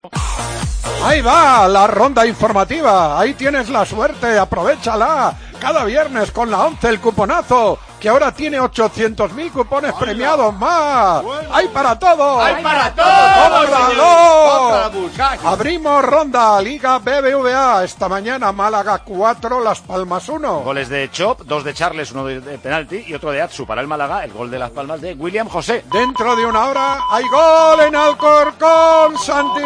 Ahí va la ronda informativa, ahí tienes la suerte, aprovéchala cada viernes con la 11 el cuponazo, que ahora tiene 800.000 cupones premiados más. Bueno. ¡Hay para todo! ¡Hay para todo! Abrimos ronda, Liga BBVA, esta mañana Málaga 4, Las Palmas 1. Goles de Chop, 2 de Charles, 1 de penalti y otro de Atsu para el Málaga, el gol de Las Palmas de William José. Dentro de una hora hay gol en Alcorcón, Santi.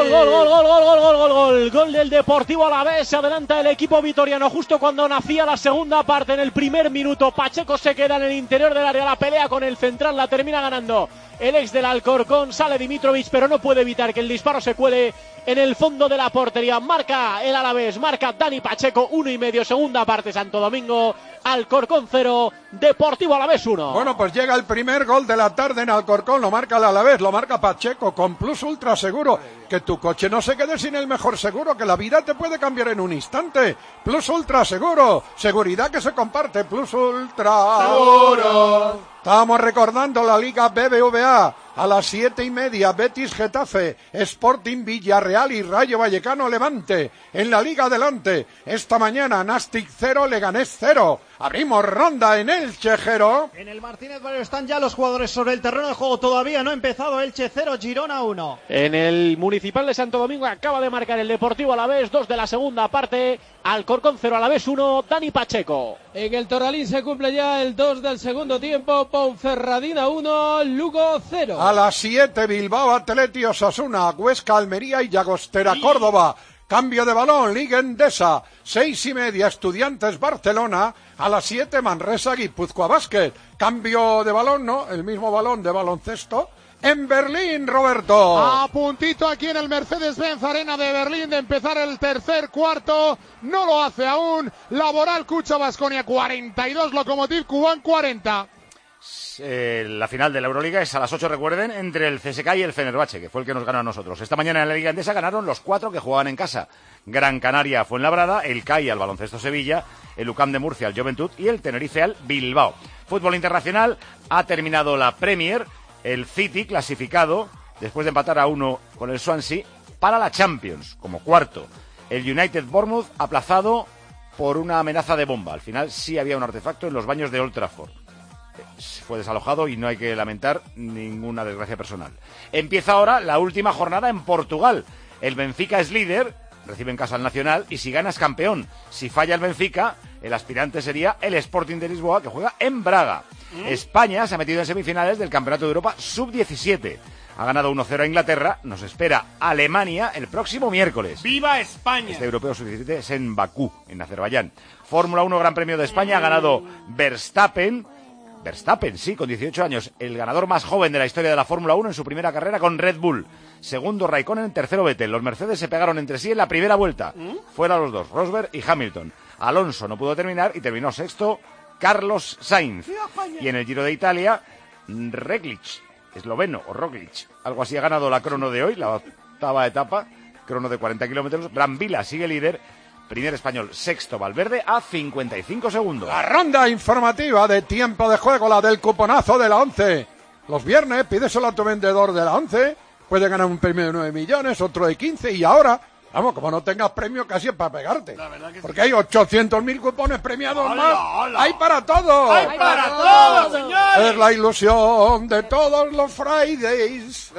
Gol del Deportivo Alavés, se adelanta el equipo vitoriano justo cuando nacía la segunda parte. En el primer minuto Pacheco se queda en el interior del área, la pelea con el central la termina ganando el ex del Alcorcón, sale Dimitrovic, pero no puede evitar que el disparo se cuele en el fondo de la portería. Marca el Alavés, marca Dani Pacheco, 1,5, segunda parte Santo Domingo, Alcorcón 0, Deportivo Alavés 1. Bueno, pues llega el primer gol de la tarde en Alcorcón, lo marca el Alavés, lo marca Pacheco con Plus Ultra Seguro. Que tu coche no se quede sin el mejor seguro, que la vida te puede cambiar en un instante. Plus Ultra Seguro, seguridad que se comparte, Plus Ultra Seguro. Estamos recordando la Liga BBVA. A las 7:30, Betis Getafe, Sporting Villarreal y Rayo Vallecano Levante. En la Liga Adelante, esta mañana Nastic 0, Leganés 0. Abrimos ronda en Elche, Jero. En el Martínez Valero están ya los jugadores sobre el terreno de juego. Todavía no ha empezado. Elche 0, Girona 1. En el Municipal de Santo Domingo acaba de marcar el Deportivo Alavés, 2 de la segunda parte. Alcorcón 0, Alavés 1, Dani Pacheco. En el Torralín se cumple ya el 2 del segundo tiempo. Ponferradina 1, Lugo 0. A las 7, Bilbao Atleti Osasuna, Huesca Almería y Llagostera Córdoba. Cambio de balón, Liga Endesa, 6:30, Estudiantes Barcelona. A las 7, Manresa Guipúzcoa Basket. Cambio de balón, ¿no? El mismo balón de baloncesto. En Berlín, Roberto. A puntito aquí en el Mercedes-Benz Arena de Berlín de empezar el tercer cuarto. No lo hace aún. Laboral Cucha Baskonia 42, Lokomotiv Kuban 40. La final de la Euroliga es a las 8, recuerden, entre el CSKA y el Fenerbahce, que fue el que nos ganó a nosotros. Esta mañana en la Liga Endesa ganaron los 4 que jugaban en casa. Gran Canaria Fuenlabrada, el CAI al Baloncesto Sevilla, el UCAM de Murcia al Joventut y el Tenerife al Bilbao. Fútbol internacional, ha terminado la Premier, el City clasificado, después de empatar a 1 con el Swansea, para la Champions, como cuarto. El United Bournemouth aplazado por una amenaza de bomba. Al final sí había un artefacto en los baños de Old Trafford. Fue desalojado y no hay que lamentar ninguna desgracia personal. Empieza ahora la última jornada en Portugal. El Benfica es líder, recibe en casa al Nacional y si gana es campeón. Si falla el Benfica, el aspirante sería el Sporting de Lisboa, que juega en Braga. España se ha metido en semifinales del Campeonato de Europa Sub-17. Ha ganado 1-0 a Inglaterra. Nos espera Alemania el próximo miércoles. ¡Viva España! Este Europeo Sub-17 es en Bakú, en Azerbaiyán. Fórmula 1 Gran Premio de España ha ganado Verstappen, sí, con 18 años, el ganador más joven de la historia de la Fórmula 1 en su primera carrera con Red Bull. Segundo Raikkonen, tercero Vettel. Los Mercedes se pegaron entre sí en la primera vuelta. Fuera los dos, Rosberg y Hamilton. Alonso no pudo terminar y terminó sexto Carlos Sainz. Y en el Giro de Italia, Roglic, esloveno o Roglic, algo así, ha ganado la crono de hoy, la octava etapa, crono de 40 kilómetros. Brambila sigue líder. Primer español, sexto Valverde, a 55 segundos. La ronda informativa de tiempo de juego, la del cuponazo de la 11. Los viernes pídeselo a tu vendedor de la 11. Puede ganar un premio de 9 millones, otro de 15. Y ahora, vamos, como no tengas premio, casi es para pegarte. Porque hay 800.000 cupones premiados más. ¡Hay para todo! ¡Hay para todo, señores! Es la ilusión de todos los Fridays.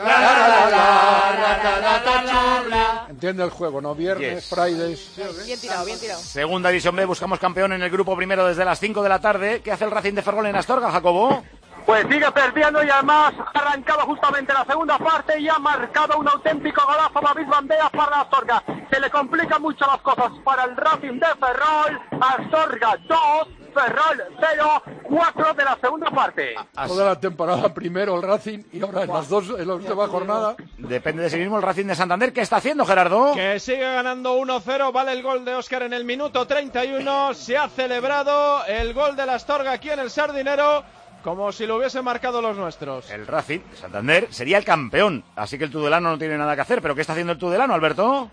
Entiende el juego, ¿no? Viernes, Yes. Fridays. Bien tirado, bien tirado. Segunda División B, buscamos campeón en el grupo primero desde las 5 de la tarde. ¿Qué hace el Racing de Ferrol en Astorga, Jacobo? Pues sigue perdiendo y además ha arrancado justamente la segunda parte y ha marcado un auténtico golazo David Banderas para la Astorga. Se le complican mucho las cosas para el Racing de Ferrol. Astorga 2, Ferrol 0, 4 de la segunda parte. Toda la temporada primero el Racing y ahora en en la última jornada. Depende de sí mismo el Racing de Santander. ¿Qué está haciendo, Gerardo? Que sigue ganando 1-0, vale el gol de Óscar en el minuto 31. Se ha celebrado el gol de la Astorga aquí en el Sardinero, como si lo hubiesen marcado los nuestros. El Racing de Santander sería el campeón, así que el Tudelano no tiene nada que hacer. ¿Pero qué está haciendo el Tudelano, Alberto?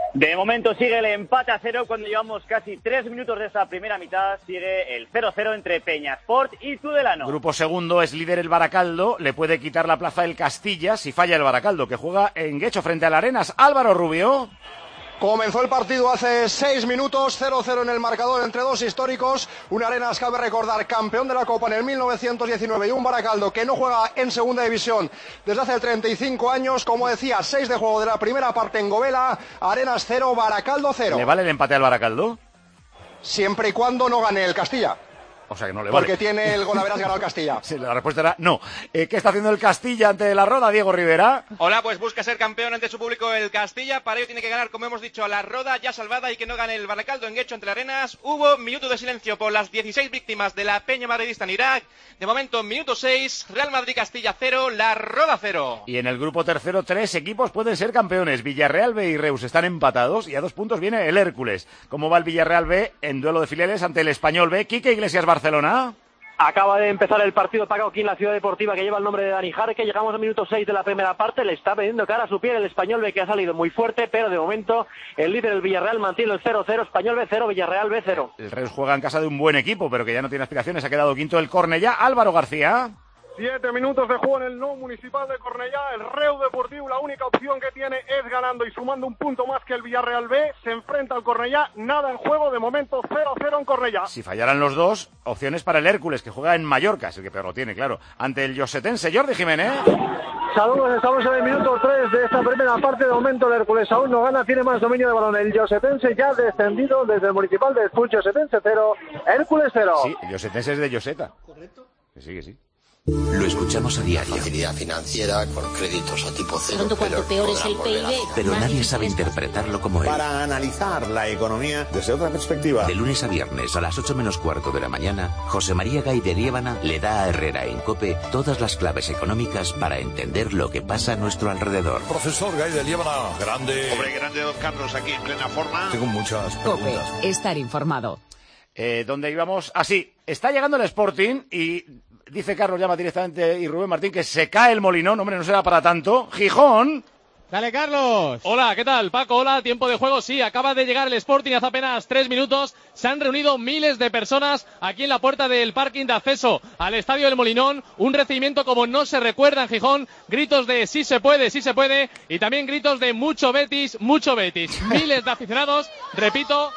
De momento sigue el empate a 0 cuando llevamos casi 3 minutos de esta primera mitad. Sigue el 0-0 entre Peñasport y Tudelano. Grupo segundo es líder el Baracaldo. Le puede quitar la plaza el Castilla si falla el Baracaldo, que juega en Guecho frente al Arenas. Álvaro Rubio. Comenzó el partido hace 6 minutos, 0-0 en el marcador entre dos históricos. Un Arenas, cabe recordar, campeón de la Copa en el 1919 y un Baracaldo que no juega en segunda división desde hace 35 años. Como decía, 6 de juego de la primera parte en Govela. Arenas 0, Baracaldo 0. ¿Le vale el empate al Baracaldo? Siempre y cuando no gane el Castilla. O sea que no le vale. Porque tiene el golaveras ganado el Castilla. Sí, la respuesta era no. ¿Qué está haciendo el Castilla ante la Roda, Diego Rivera? Hola, pues busca ser campeón ante su público el Castilla. Para ello tiene que ganar, como hemos dicho, a la Roda ya salvada y que no gane el Baracaldo en Guecho ante las Arenas. Hubo minuto de silencio por las 16 víctimas de la Peña Madridista en Irak. De momento, minuto 6, Real Madrid-Castilla 0, la Roda 0. Y en el grupo tercero, 3 equipos pueden ser campeones. Villarreal B y Reus están empatados y a 2 puntos viene el Hércules. ¿Cómo va el Villarreal B en duelo de filiales ante el Español B? Quique Iglesias, Barcelona. Acaba de empezar el partido Paco aquí en la Ciudad Deportiva que lleva el nombre de Dani Jarque. Llegamos al minuto 6 de la primera parte. Le está pidiendo cara a su pie el Español B, que ha salido muy fuerte, pero de momento el líder, el Villarreal, mantiene el 0-0. Español B 0, Villarreal B 0. El Reus juega en casa de un buen equipo, pero que ya no tiene aspiraciones. Ha quedado quinto el Cornellá. Álvaro García. 7 minutos de juego en el no municipal de Cornellá. El Reus Deportivo, la única opción que tiene es ganando y sumando un punto más que el Villarreal B. Se enfrenta al Cornellá, nada en juego, de momento 0-0 en Cornellá. Si fallaran los dos, opciones para el Hércules, que juega en Mallorca, es el que peor lo tiene, claro. Ante el Llosetense, Jordi Jiménez. Saludos, estamos en el minuto 3 de esta primera parte. De momento el Hércules aún no gana, tiene más dominio de balón. El Llosetense ya descendido desde el municipal de Expul. Llosetense 0, Hércules 0. Sí, el Llosetense es de Lloseta. ¿Correcto? Que sí, que sí. Lo escuchamos a diario. Facilidad financiera, con créditos a tipo cero. Pronto, cuanto peor es el PIB. Pero nadie sabe interpretarlo como él. Para analizar la economía desde otra perspectiva. De lunes a viernes a las 8 menos cuarto de la mañana, José María Gay de Liébana le da a Herrera en COPE todas las claves económicas para entender lo que pasa a nuestro alrededor. Profesor Gay de Liébana, grande. Hombre, grande don Carlos, aquí en plena forma. Tengo muchas preguntas. COPE, estar informado. ¿Dónde íbamos? Ah, sí, está llegando el Sporting y... Dice Carlos Llama directamente y Rubén Martín que se cae el Molinón. Hombre, no será para tanto. Gijón. Dale, Carlos. Hola, ¿qué tal? Paco, hola, tiempo de juego. Sí, acaba de llegar el Sporting hace apenas 3 minutos. Se han reunido miles de personas aquí en la puerta del parking de acceso al Estadio del Molinón. Un recibimiento como no se recuerda en Gijón. Gritos de sí se puede, sí se puede. Y también gritos de mucho Betis, mucho Betis. Miles de aficionados, repito.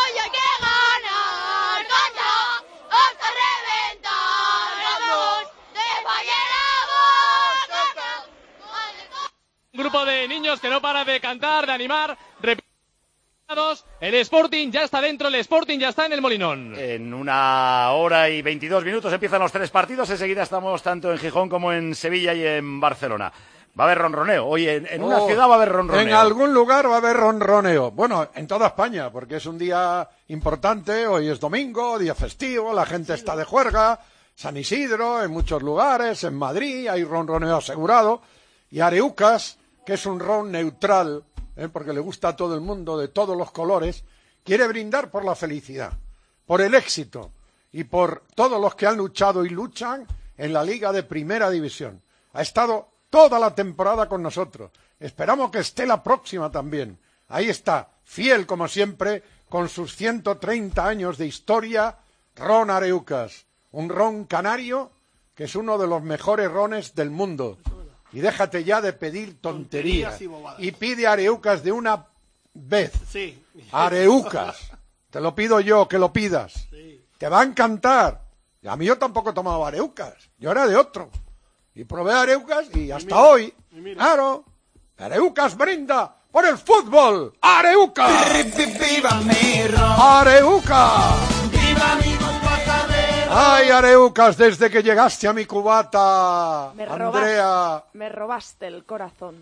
Un grupo de niños que no para de cantar, de animar, el Sporting ya está dentro, el Sporting ya está en el Molinón. En 1 hora y 22 minutos empiezan los 3 partidos, enseguida estamos tanto en Gijón como en Sevilla y en Barcelona. Va a haber ronroneo, hoy en una ciudad va a haber ronroneo. En algún lugar va a haber ronroneo, bueno, en toda España, porque es un día importante, hoy es domingo, día festivo, la gente está de juerga, San Isidro, en muchos lugares, en Madrid, hay ronroneo asegurado, y Areucas, que es un ron neutral, porque le gusta a todo el mundo, de todos los colores, quiere brindar por la felicidad, por el éxito y por todos los que han luchado y luchan en la Liga de Primera División. Ha estado toda la temporada con nosotros. Esperamos que esté la próxima también. Ahí está, fiel como siempre, con sus 130 años de historia, Ron Areucas, un ron canario que es uno de los mejores rones del mundo. Y déjate ya de pedir tonterías y pide Areucas de una vez. Sí. Areucas. Te lo pido yo, que lo pidas. Sí. Te va a encantar. Y a mí yo tampoco tomaba Areucas. Yo era de otro. Y probé Areucas y hasta hoy. Claro. Areucas brinda por el fútbol. Areucas. Areucas. Ay, Areucas, desde que llegaste a mi cubata, Andrea. Me robaste el corazón.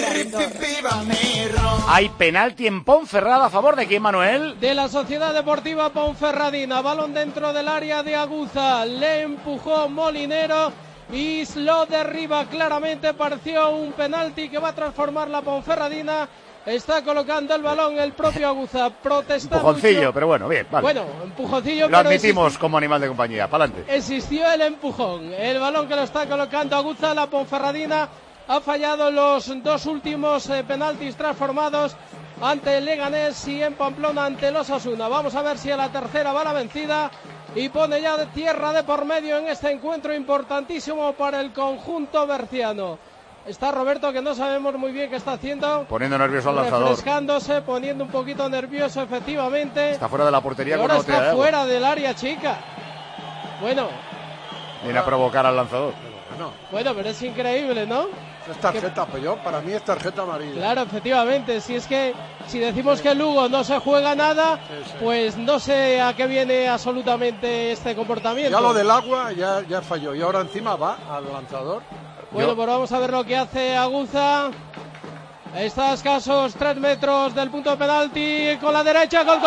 Hay penalti en Ponferrada a favor de quién, Manuel. De la Sociedad Deportiva Ponferradina. Balón dentro del área de Aguza. Le empujó Molinero y lo derriba claramente. Pareció un penalti que va a transformar la Ponferradina. Está colocando el balón el propio Aguza, protesta empujoncillo, mucho. Pero bueno, bien, vale. Bueno, empujoncillo, lo admitimos como animal de compañía, pa'lante. Existió el empujón, el balón que lo está colocando Aguza, la Ponferradina ha fallado los 2 últimos penaltis transformados ante el Leganés y en Pamplona ante el Osasuna. Vamos a ver si a la tercera va la vencida y pone ya de tierra de por medio en este encuentro importantísimo para el conjunto berciano. Está Roberto, que no sabemos muy bien qué está haciendo. Poniendo nervioso al lanzador. Refrescándose, poniendo un poquito nervioso, efectivamente. Está fuera de la portería. Y con ahora una botella de está agua. fuera del área chica. Bueno. Viene a provocar al lanzador. Bueno, pero es increíble, ¿no? Es tarjeta, pero para mí es tarjeta amarilla. Claro, efectivamente. Si es que, si decimos que Lugo no se juega nada, pues no sé a qué viene absolutamente este comportamiento. Ya lo del agua ya falló. Y ahora encima va al lanzador. Bueno, pues vamos a ver lo que hace Aguza. Está a escasos 3 metros del punto de penalti con la derecha. Gol.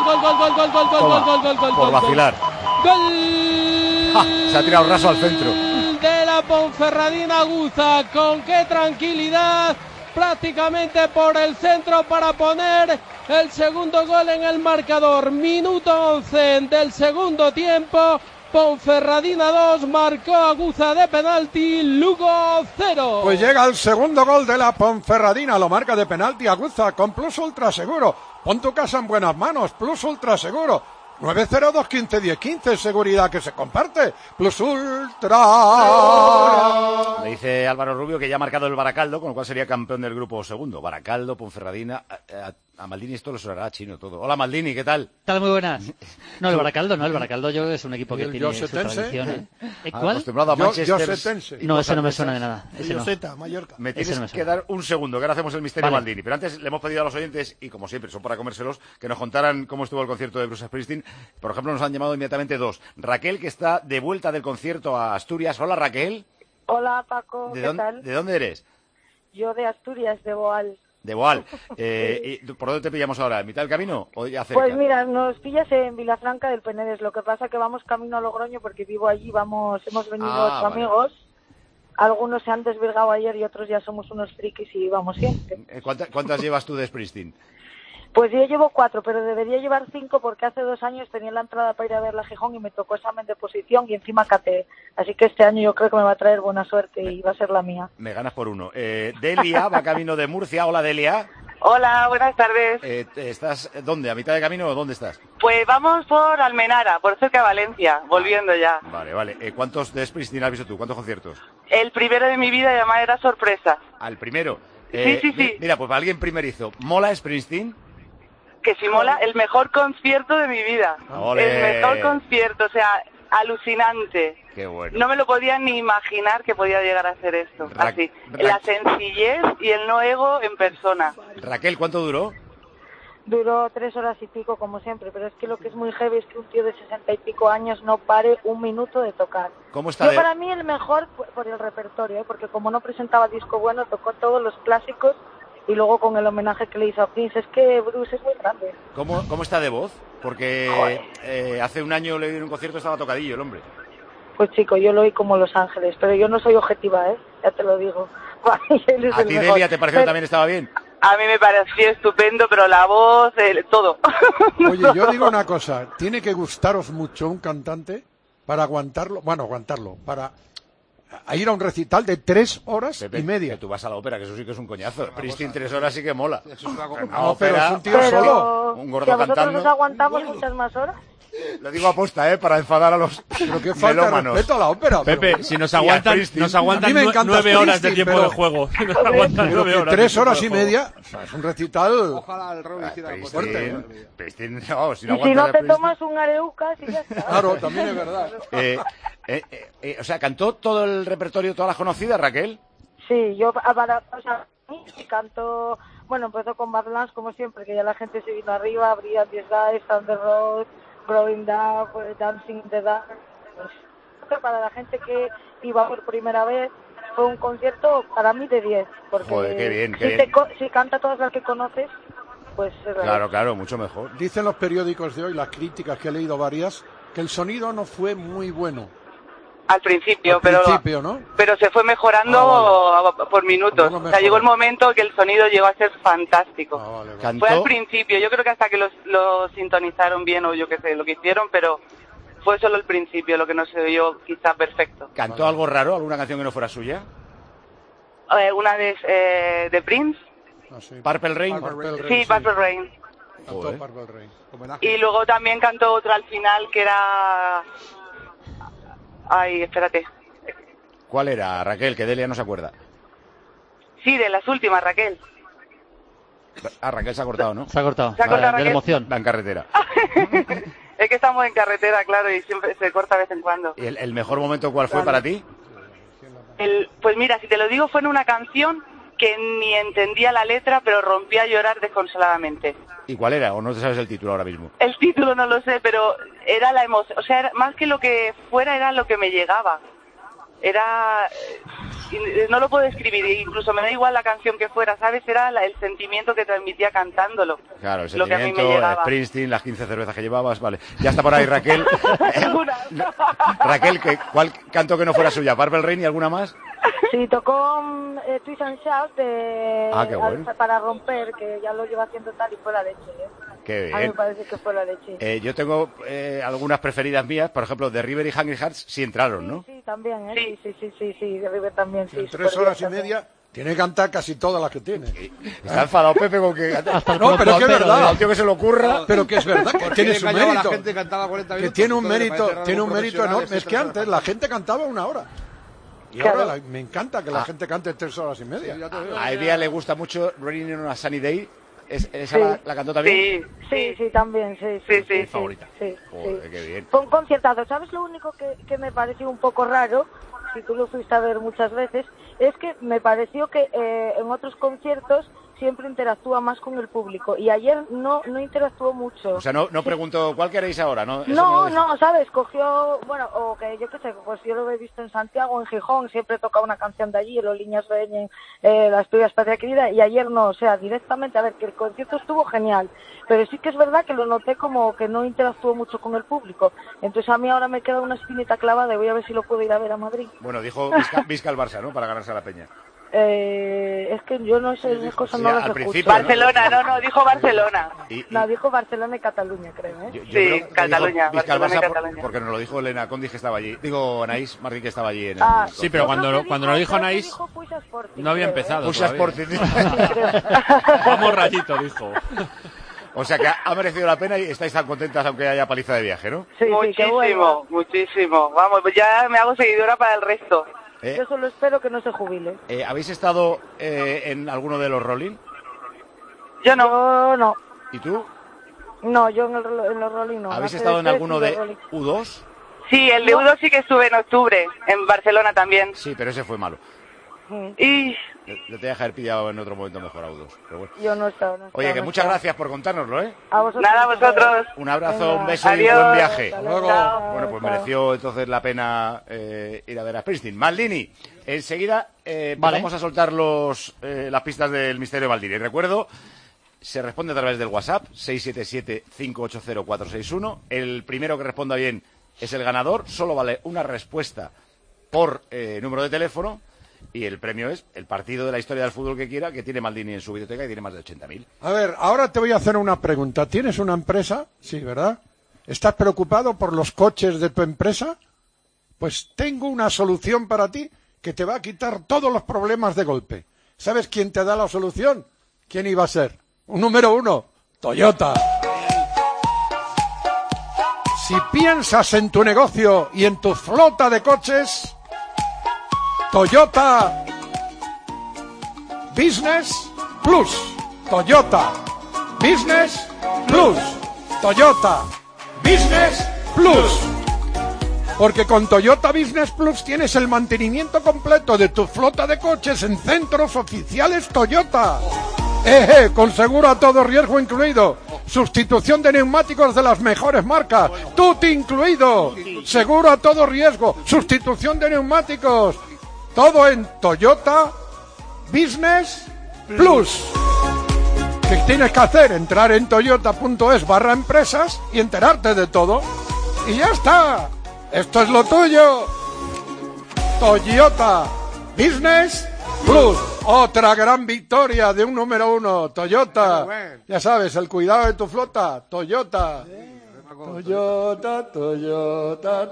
Por vacilar. Gol. Se ha tirado raso al centro. De la Ponferradina Aguza. Con qué tranquilidad. Prácticamente por el centro para poner el segundo gol en el marcador. Minuto 11 del segundo tiempo. Ponferradina 2, marcó Aguza de penalti, Lugo 0. Pues llega el segundo gol de la Ponferradina, lo marca de penalti Aguza con Plus Ultra Seguro. Pon tu casa en buenas manos, Plus Ultra Seguro. 902-15-10-15, seguridad que se comparte. Plus Ultra. Le dice Álvaro Rubio que ya ha marcado el Baracaldo, con lo cual sería campeón del grupo segundo. Baracaldo, Ponferradina. A Maldini esto le sonará chino todo. Hola Maldini, ¿qué tal? Tal, muy buenas. No, el Baracaldo yo es un equipo que tiene su tradición. ¿Cuál? Acostumbrado a Manchester. No, ese no me suena de nada. Ese no. Mallorca. Me tienes que dar un segundo, que ahora hacemos el misterio Maldini. Pero antes le hemos pedido a los oyentes, y como siempre son para comérselos, que nos contaran cómo estuvo el concierto de Bruce Springsteen. Por ejemplo, nos han llamado inmediatamente dos. Raquel, que está de vuelta del concierto a Asturias. Hola, Raquel. Hola, Paco. ¿Qué tal? ¿De dónde eres? Yo de Asturias, de Boal. De Boal. ¿Y por dónde te pillamos ahora? ¿En mitad del camino o ya cerca? Pues mira, nos pillas en Vilafranca del Penedès. Lo que pasa que vamos camino a Logroño porque vivo allí. Hemos venido 8 amigos. Algunos se han desvirgado ayer y otros ya somos unos frikis y vamos siempre. ¿Cuántas llevas tú de Springsteen? Pues yo llevo 4, pero debería llevar 5 porque hace 2 años tenía la entrada para ir a ver la Gijón y me tocó examen de posición y encima cateé. Así que este año yo creo que me va a traer buena suerte y va a ser la mía. Me ganas por uno. Delia va camino de Murcia. Hola, Delia. Hola, buenas tardes. ¿Estás dónde? ¿A mitad de camino o dónde estás? Pues vamos por Almenara, por cerca de Valencia, volviendo ya. Vale. ¿Cuántos de Springsteen has visto tú? ¿Cuántos conciertos? El primero de mi vida, y además era sorpresa. ¿Al primero? Sí. Mira, pues para alguien primerizo. ¿Mola Springsteen? Que si mola, el mejor concierto de mi vida. ¡Olé! El mejor concierto, o sea, alucinante. Qué bueno. No me lo podía ni imaginar que podía llegar a hacer esto. Así, la sencillez y el no ego en persona. Raquel, ¿cuánto duró? Duró 3 horas y pico, como siempre, pero es que lo que es muy heavy es que un tío de 60 y pico años no pare un minuto de tocar. ¿Cómo está? Para mí el mejor por el repertorio, porque como no presentaba disco bueno, tocó todos los clásicos y luego con el homenaje que le hizo a Prince. Es que Bruce es muy grande. ¿Cómo está de voz? Porque hace un año le dieron un concierto, estaba tocadillo el hombre. Pues chico, yo lo oí como Los Ángeles, pero yo no soy objetiva, ya te lo digo. ¿A ti, Delia, te pareció que también estaba bien? A mí me pareció estupendo, pero la voz, todo. Oye, yo digo una cosa, tiene que gustaros mucho un cantante para aguantarlo, para ir a un recital de 3 horas y media. Que tú vas a la ópera, que eso sí que es un coñazo. Springsteen 3 horas sí que mola. Eso es una pero es un tío solo. Un gordo ¿Y a vosotros cantando. nos aguantamos muchas más horas? Lo digo aposta, para enfadar a los pero qué falta melómanos. De respeto a la ópera. Pepe, si nos aguantan 9 horas de tiempo de juego. Nos aguantan 9 horas. 3 horas y media, o sea, es un recital. Ojalá el Rob hiciera fuerte. Si no te tomas un areucas y ya está. Claro, también es verdad. O sea, ¿cantó todo el repertorio, todas las conocidas, Raquel? Sí, yo canto, bueno, empezó con Badlands como siempre, que ya la gente se vino arriba, abría 10 Guys, Thunder Road, Growing Up, Dancing in the Dark. Pues, para la gente que iba por primera vez, fue un concierto para mí de 10. Porque joder, qué bien, si canta todas las que conoces, pues... Claro, mucho mejor. Dicen los periódicos de hoy, las críticas que he leído varias, que el sonido no fue muy bueno. Al principio, ¿no? Pero se fue mejorando por minutos. O sea, llegó el momento que el sonido llegó a ser fantástico. Fue al principio, yo creo que hasta que lo sintonizaron bien o yo qué sé, lo que hicieron, pero fue solo el principio lo que no se oyó quizá perfecto. ¿Cantó algo raro, alguna canción que no fuera suya? Una de Prince. Purple Rain. Sí, Purple Rain. Purple Rain. Y luego también cantó otro al final que era... Ay, espérate. ¿Cuál era, Raquel? Que Delia no se acuerda. Sí, de las últimas, Raquel. Raquel se ha cortado, ¿no? Se ha cortado. ¿Se ha cortado, de Raquel? la emoción. Va en carretera. Es que estamos en carretera, claro, y siempre se corta de vez en cuando. ¿Y el mejor momento cuál fue para ti? Pues mira, si te lo digo, fue en una canción que ni entendía la letra, pero rompí a llorar desconsoladamente. ¿Y cuál era? ¿O no te sabes el título ahora mismo? El título no lo sé, pero era la emoción. O sea, más que lo que fuera, era lo que me llegaba. Era... No lo puedo describir, incluso me da igual la canción que fuera, ¿sabes? Era el sentimiento que transmitía cantándolo. Claro, el lo que a mí me sentimiento, llegaba. Springsteen, las 15 cervezas que llevabas, vale. Ya está por ahí Raquel. Raquel, ¿cuál canto que no fuera suya? ¿Purple Rain y alguna más? Sí, tocó Twist and Shout qué bueno. para romper, que ya lo lleva haciendo tal y fue la leche. Qué bien. A mí me parece que fue la leche. Yo tengo algunas preferidas mías, por ejemplo, de River y Hungry Hearts sí entraron, ¿no? Sí, también, ¿eh? Sí, de River también, sí. En 3 horas y media tiene que cantar casi todas las que tiene. Está enfadado Pepe con que... No, pero que es verdad. Al tío que se lo ocurra. Pero que es verdad, que tiene su mérito. La gente cantaba 40 que minutos, tiene un mérito enorme. Es que antes la gente cantaba 1 hora. Y ahora me encanta que la gente cante 3 horas y media. A Elia le gusta mucho Raining on a Sunny Day. ¿Esa la cantó también? Sí, también, sí. Mi favorita. Sí. Joder, qué bien. Fue un conciertazo. ¿Sabes lo único que me pareció un poco raro? Si tú lo fuiste a ver muchas veces, es que me pareció que en otros conciertos siempre interactúa más con el público y ayer no interactuó mucho. O sea, no pregunto, ¿cuál queréis ahora? No, no, ¿sabes? Cogió, bueno, o que yo qué sé, pues yo lo he visto en Santiago, en Gijón, siempre tocaba una canción de allí, los Liñas Reñen, la Asturias Patria Querida, y ayer no, o sea, directamente, a ver, que el concierto estuvo genial, pero sí que es verdad que lo noté como que no interactuó mucho con el público, entonces a mí ahora me queda una espinita clavada y voy a ver si lo puedo ir a ver a Madrid. Bueno, dijo Vizca al Barça, ¿no? Para ganarse a la Peña. Es que yo no sé, esas cosas no las escucho. Barcelona, no, dijo Barcelona. No, dijo Barcelona y Cataluña, creo, ¿eh? Sí, Cataluña, Barcelona y Cataluña. Porque nos lo dijo Elena Condi, que estaba allí. Digo, Anaís Martín, que estaba allí en el... Sí, pero cuando lo dijo Anaís, no había empezado Sporting. Vamos rayito, dijo. O sea que ha merecido la pena y estáis tan contentas aunque haya paliza de viaje, ¿no? Sí, muchísimo. Vamos, pues ya me hago seguidora para el resto. Yo solo espero que no se jubile. ¿Habéis estado en alguno de los Rolling? Yo no. ¿Y tú? No, yo en los Rolling no. ¿Habéis estado en alguno de U2? Sí, el de U2 sí que estuve en octubre, en Barcelona también. Sí, pero ese fue malo. Y... Le tenía que haber pillado en otro momento mejor a U2. Pero bueno. Yo no he estado. Oye, que muchas gracias por contárnoslo, ¿eh? A vosotros. Nada, a vosotros. Un abrazo, un beso Adiós. y un buen viaje. Hasta luego. Bueno, pues mereció entonces la pena ir a ver a Springsteen. Maldini, enseguida vamos a soltar las pistas del misterio de Maldini. Recuerdo, se responde a través del WhatsApp, 677-580-461. El primero que responda bien es el ganador. Solo vale una respuesta por número de teléfono. Y el premio es el partido de la historia del fútbol que quiera, que tiene Maldini en su biblioteca y tiene más de 80.000. A ver, ahora te voy a hacer una pregunta. ¿Tienes una empresa? Sí, ¿verdad? ¿Estás preocupado por los coches de tu empresa? Pues tengo una solución para ti que te va a quitar todos los problemas de golpe. ¿Sabes quién te da la solución? ¿Quién iba a ser? Un número 1, Toyota. Si piensas en tu negocio y en tu flota de coches, Toyota Business Plus. Toyota Business Plus. Toyota Business Plus. Porque con Toyota Business Plus tienes el mantenimiento completo de tu flota de coches en centros oficiales Toyota. Con seguro a todo riesgo incluido. Sustitución de neumáticos de las mejores marcas. Tutti incluido. Seguro a todo riesgo. Sustitución de neumáticos. Todo en Toyota Business Plus. ¿Qué tienes que hacer? Entrar en toyota.es/empresas y enterarte de todo. Y ya está. Esto es lo tuyo. Toyota Business Plus. Otra gran victoria de un número 1. Toyota. Ya sabes, el cuidado de tu flota. Toyota. Toyota, Toyota,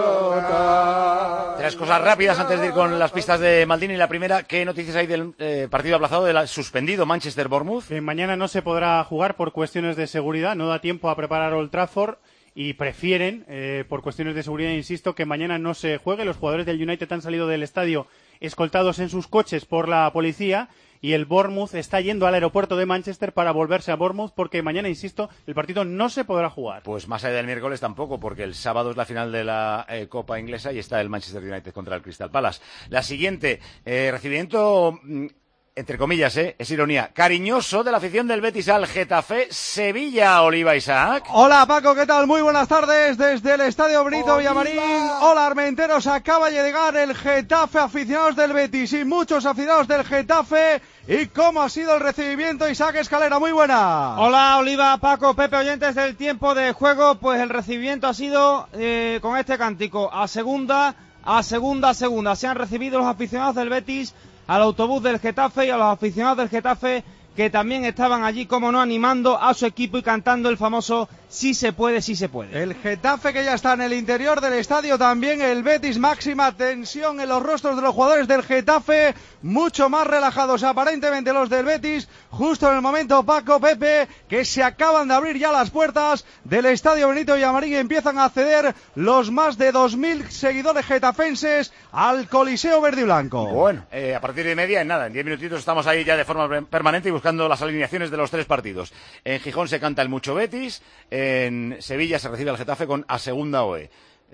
Toyota. 3 cosas rápidas antes de ir con las pistas de Maldini. La primera, ¿qué noticias hay del partido aplazado, del suspendido Manchester-Bournemouth? Mañana no se podrá jugar por cuestiones de seguridad, no da tiempo a preparar Old Trafford y prefieren, por cuestiones de seguridad, insisto, que mañana no se juegue. Los jugadores del United han salido del estadio escoltados en sus coches por la policía y el Bournemouth está yendo al aeropuerto de Manchester para volverse a Bournemouth porque mañana, insisto, el partido no se podrá jugar. Pues más allá del miércoles tampoco, porque el sábado es la final de la Copa Inglesa y está el Manchester United contra el Crystal Palace. La siguiente, recibimiento, entre comillas, es ironía, cariñoso de la afición del Betis al Getafe Sevilla, Oliva Isaac. Hola Paco, ¿qué tal? Muy buenas tardes desde el Estadio Benito Villamarín. Hola Armenteros, acaba de llegar el Getafe, aficionados del Betis y muchos aficionados del Getafe. ¿Y cómo ha sido el recibimiento, Isaac Escalera? Muy buena. Hola Oliva, Paco, Pepe, oyentes del tiempo de juego. Pues el recibimiento ha sido con este cántico: a segunda, a segunda, a segunda. Se han recibido los aficionados del Betis al autobús del Getafe y a los aficionados del Getafe que también estaban allí, como no, animando a su equipo y cantando el famoso sí se puede, sí se puede. El Getafe que ya está en el interior del estadio, también el Betis, máxima tensión en los rostros de los jugadores del Getafe, mucho más relajados aparentemente los del Betis, justo en el momento, Paco, Pepe, que se acaban de abrir ya las puertas del Estadio Benito Villamarín y empiezan a acceder los más de 2.000 seguidores getafenses al Coliseo Verde y Blanco. Bueno, a partir de media, en 10 minutitos estamos ahí ya de forma permanente y buscando las alineaciones de los 3 partidos. En Gijón se canta el mucho Betis, en Sevilla se recibe al Getafe con a segunda OE.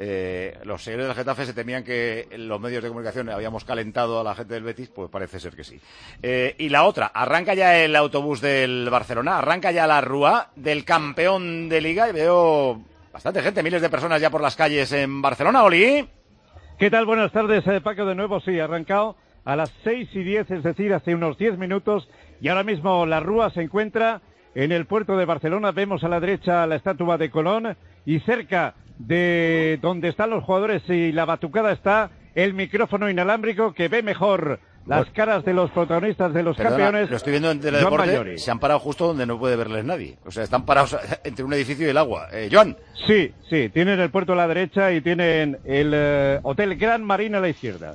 Los seguidores del Getafe se temían que los medios de comunicación habíamos calentado a la gente del Betis, pues parece ser que sí. Y la otra, arranca ya el autobús del Barcelona, arranca ya la rúa del campeón de Liga y veo bastante gente, miles de personas ya por las calles en Barcelona. Oli. ¿Qué tal? Buenas tardes, Paco, de nuevo. Sí, arrancado a las 6:10, es decir, hace unos 10 minutos, y ahora mismo la rúa se encuentra en el puerto de Barcelona. Vemos a la derecha la estatua de Colón y cerca de donde están los jugadores y la batucada está el micrófono inalámbrico que ve mejor las caras de los protagonistas de los campeones. Lo estoy viendo en Teledeporte, se han parado justo donde no puede verles nadie. O sea, están parados entre un edificio y el agua. Joan. Sí, tienen el puerto a la derecha y tienen el Hotel Gran Marina a la izquierda.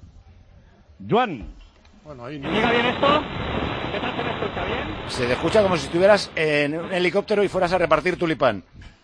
Joan. Bueno, ahí no. ¿Llega bien esto? ¿Qué tal se me escucha bien? Se te escucha como si estuvieras en un helicóptero y fueras a repartir tulipán.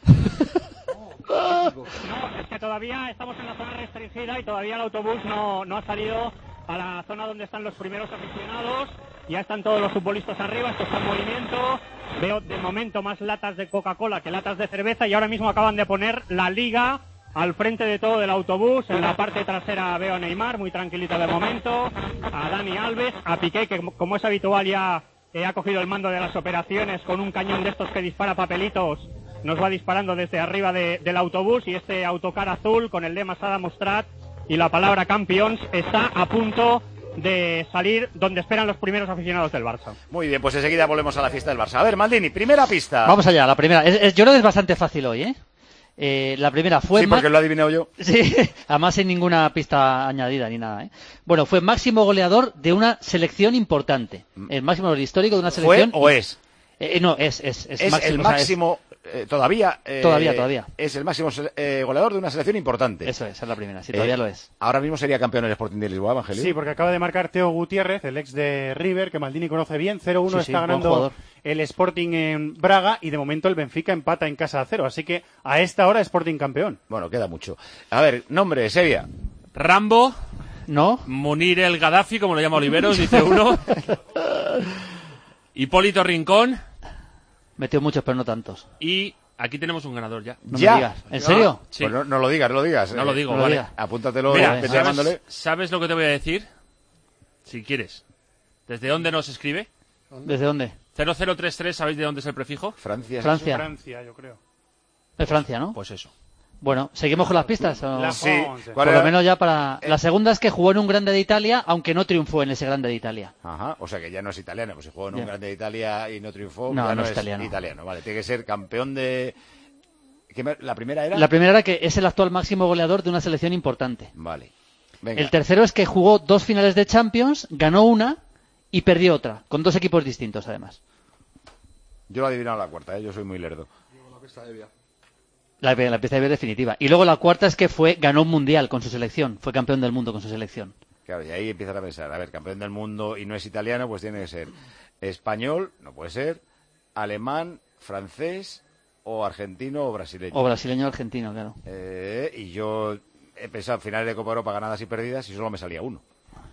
No, es que todavía estamos en la zona restringida y todavía el autobús no ha salido a la zona donde están los primeros aficionados. Ya están todos los futbolistas arriba, esto está en movimiento. Veo de momento más latas de Coca-Cola que latas de cerveza y ahora mismo acaban de poner la Liga al frente de todo del autobús. En la parte trasera veo a Neymar, muy tranquilito de momento, a Dani Alves, a Piqué, que como es habitual ya ha cogido el mando de las operaciones con un cañón de estos que dispara papelitos. Nos va disparando desde arriba del autobús y este autocar azul con el lema Sada Mostrat y la palabra Campeons está a punto de salir donde esperan los primeros aficionados del Barça. Muy bien, pues enseguida volvemos a la fiesta del Barça. A ver, Maldini, primera pista. Vamos allá, la primera. Yo creo que es bastante fácil hoy, la primera fue... Sí, porque lo he adivinado yo. Sí, además sin ninguna pista añadida ni nada, Bueno, fue máximo goleador de una selección importante. El máximo goleador histórico de una selección... ¿Fue o es? No, es máximo, el máximo... Todavía es el máximo goleador de una selección importante. Eso es la primera, sí, todavía lo es. Ahora mismo sería campeón el Sporting de Lisboa, Evangelio. Sí, porque acaba de marcar Teo Gutiérrez, el ex de River, que Maldini conoce bien. 0-1 está ganando el Sporting en Braga y de momento el Benfica empata en casa a 0. Así que a esta hora Sporting campeón. Bueno, queda mucho. A ver, nombre, Sevilla. Rambo. ¿No? Munir el Gaddafi, como lo llama Oliveros, dice uno. Hipólito Rincón. Metió muchos, pero no tantos. Y aquí tenemos un ganador ya. No me digas. ¿En serio? Sí. Pues no lo digas, no lo digas. No lo digo, no vale. Lo apúntatelo. Mira, ¿sabes lo que te voy a decir? Si quieres. ¿Desde dónde nos escribe? ¿Desde dónde? 0033, ¿sabéis de dónde es el prefijo? Francia, yo creo. Es Francia, ¿no? Pues eso. Bueno, ¿seguimos con las pistas? ¿O? Sí. Por lo menos ya para... La segunda es que jugó en un Grande de Italia, aunque no triunfó en ese Grande de Italia. Ajá, o sea que ya no es italiano. Pues si jugó en un Grande de Italia y no triunfó, no, ya no es italiano. Vale, tiene que ser campeón de... ¿La primera era? La primera era que es el actual máximo goleador de una selección importante. Vale. Venga. El tercero es que jugó 2 finales de Champions, ganó una y perdió otra, con 2 equipos distintos además. Yo lo he adivinado la cuarta, yo soy muy lerdo. La pieza de ver definitiva. Y luego la cuarta es que ganó un mundial con su selección. Fue campeón del mundo con su selección. Claro, y ahí empiezan a pensar, a ver, campeón del mundo y no es italiano, pues tiene que ser español, no puede ser, alemán, francés o argentino o brasileño. O brasileño o argentino, claro. Y yo he pensado en finales de Copa Europa ganadas y perdidas y solo me salía uno.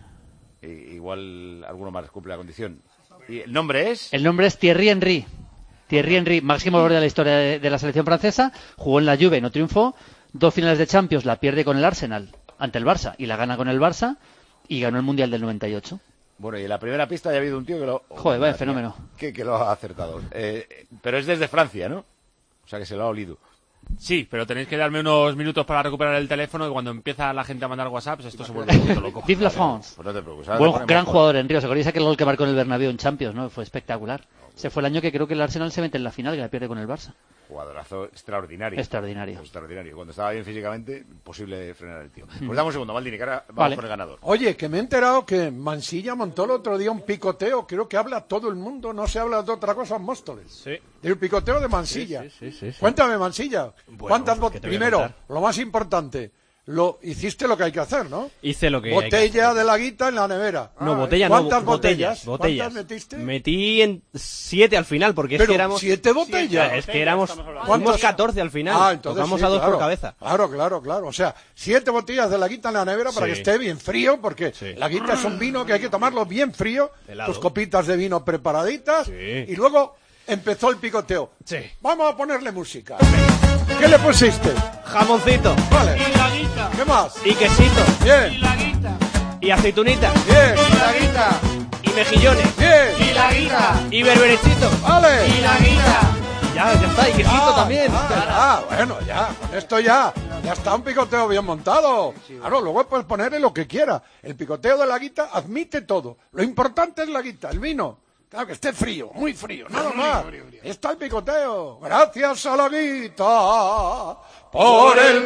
Igual alguno más cumple la condición. ¿Y el nombre es? El nombre es Thierry Henry. Thierry Henry, máximo goleador de la historia de la selección francesa, jugó en la Juve, no triunfó, 2 finales de Champions, la pierde con el Arsenal ante el Barça y la gana con el Barça y ganó el Mundial del 98. Bueno, y en la primera pista ya ha habido un tío que lo... Joder, vaya fenómeno. Que lo ha acertado. Pero es desde Francia, ¿no? O sea que se lo ha olido. Sí, pero tenéis que darme unos minutos para recuperar el teléfono y cuando empieza la gente a mandar WhatsApps esto se vuelve un poquito loco. Vive la France. Pues no te preocupes. Gran jugador, Henry. ¿Os acordáis aquel gol que marcó en el Bernabéu en Champions, no? Fue espectacular. Ese fue el año que creo que el Arsenal se mete en la final, que la pierde con el Barça. Jugadorazo extraordinario. Extraordinario. Cuando estaba bien físicamente, imposible frenar al tío. Pues dame un segundo, Maldini, que ahora vamos con el ganador. Oye, que me he enterado que Mansilla montó el otro día un picoteo, creo que habla todo el mundo, no se habla de otra cosa en Móstoles. Sí. Del picoteo de Mansilla. Sí. Cuéntame, Mansilla, ¿cuántas primero, lo más importante, hiciste lo que hay que hacer, ¿no? Hice lo que botella hay que hacer. de la guita en la nevera. No, botella ¿Cuántas no, botellas? botellas. ¿Cuántas metiste? Metí en 7 al final, porque Pero es que éramos... 7 botellas. Es que fuimos 14 al final. Tocamos sí, a 2 claro, por cabeza. Claro. O sea, 7 botellas de la guita en la nevera para que esté bien frío, porque la guita es un vino que hay que tomarlo bien frío. Helado. Tus copitas de vino preparaditas. Sí. Y luego empezó el picoteo. Sí. Vamos a ponerle música. ¿Qué le pusiste? Jamoncito. Vale. Y la guita. ¿Qué más? Y quesito. Bien. Y la guita. Y aceitunita. Bien. Y la guita. Y mejillones. Bien. Y la guita. Y berberechito. Vale. Y la guita. Ya está. Y quesito también. Bueno, ya. Con esto ya está un picoteo bien montado. Claro, luego puedes ponerle lo que quiera. El picoteo de la guita admite todo. Lo importante es la guita, el vino. Claro, que esté frío, muy frío, nada más. Está el picoteo. Gracias a la guita por el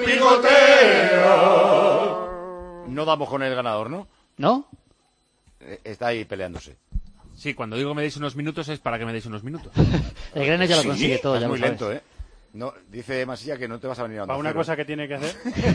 picoteo. No damos con el ganador, ¿no? ¿No? Está ahí peleándose. Sí, cuando digo que me deis unos minutos es para que me deis unos minutos. El Grenes ya lo consigue todo, es ya muy lo sabes. lento, ¿eh? No, dice Masilla que no te vas a venir a Para una cosa que tiene que hacer.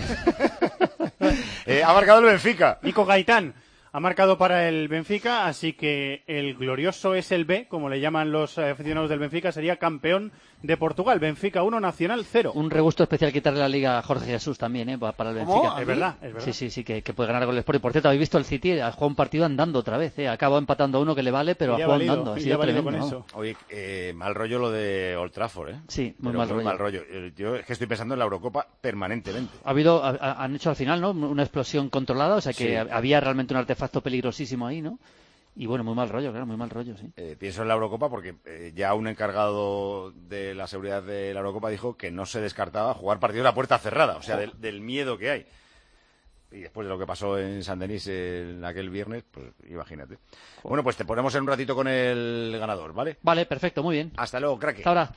Ha marcado el Benfica. Nico Gaitán ha marcado para el Benfica, así que el glorioso es el B, como le llaman los aficionados del Benfica, sería campeón de Portugal. Benfica 1, Nacional 0. Un regusto especial quitarle la liga a Jorge Jesús también, para el Benfica. ¿Cómo? Es verdad. Sí, que puede ganar con el Sport. Y por cierto, habéis visto el City, ha jugado un partido andando otra vez, Acabó empatando a uno que le vale, pero ha jugado andando. Ha sido tremendo, con ¿no? eso. Oye, mal rollo lo de Old Trafford, ¿eh? Sí, muy Pero mal rollo. Yo es que estoy pensando en la Eurocopa permanentemente. Han hecho al final, ¿no? Una explosión controlada, o sea que había realmente un artefacto peligrosísimo ahí, ¿no? Y bueno, muy mal rollo, claro, muy mal rollo, sí. Pienso en la Eurocopa porque ya un encargado de la seguridad de la Eurocopa dijo que no se descartaba jugar partidos a puerta cerrada, o sea, del miedo que hay. Y después de lo que pasó en Saint-Denis aquel viernes, pues imagínate. Bueno, pues te ponemos en un ratito con el ganador, ¿vale? Vale, perfecto, muy bien. Hasta luego, crack. Hasta ahora.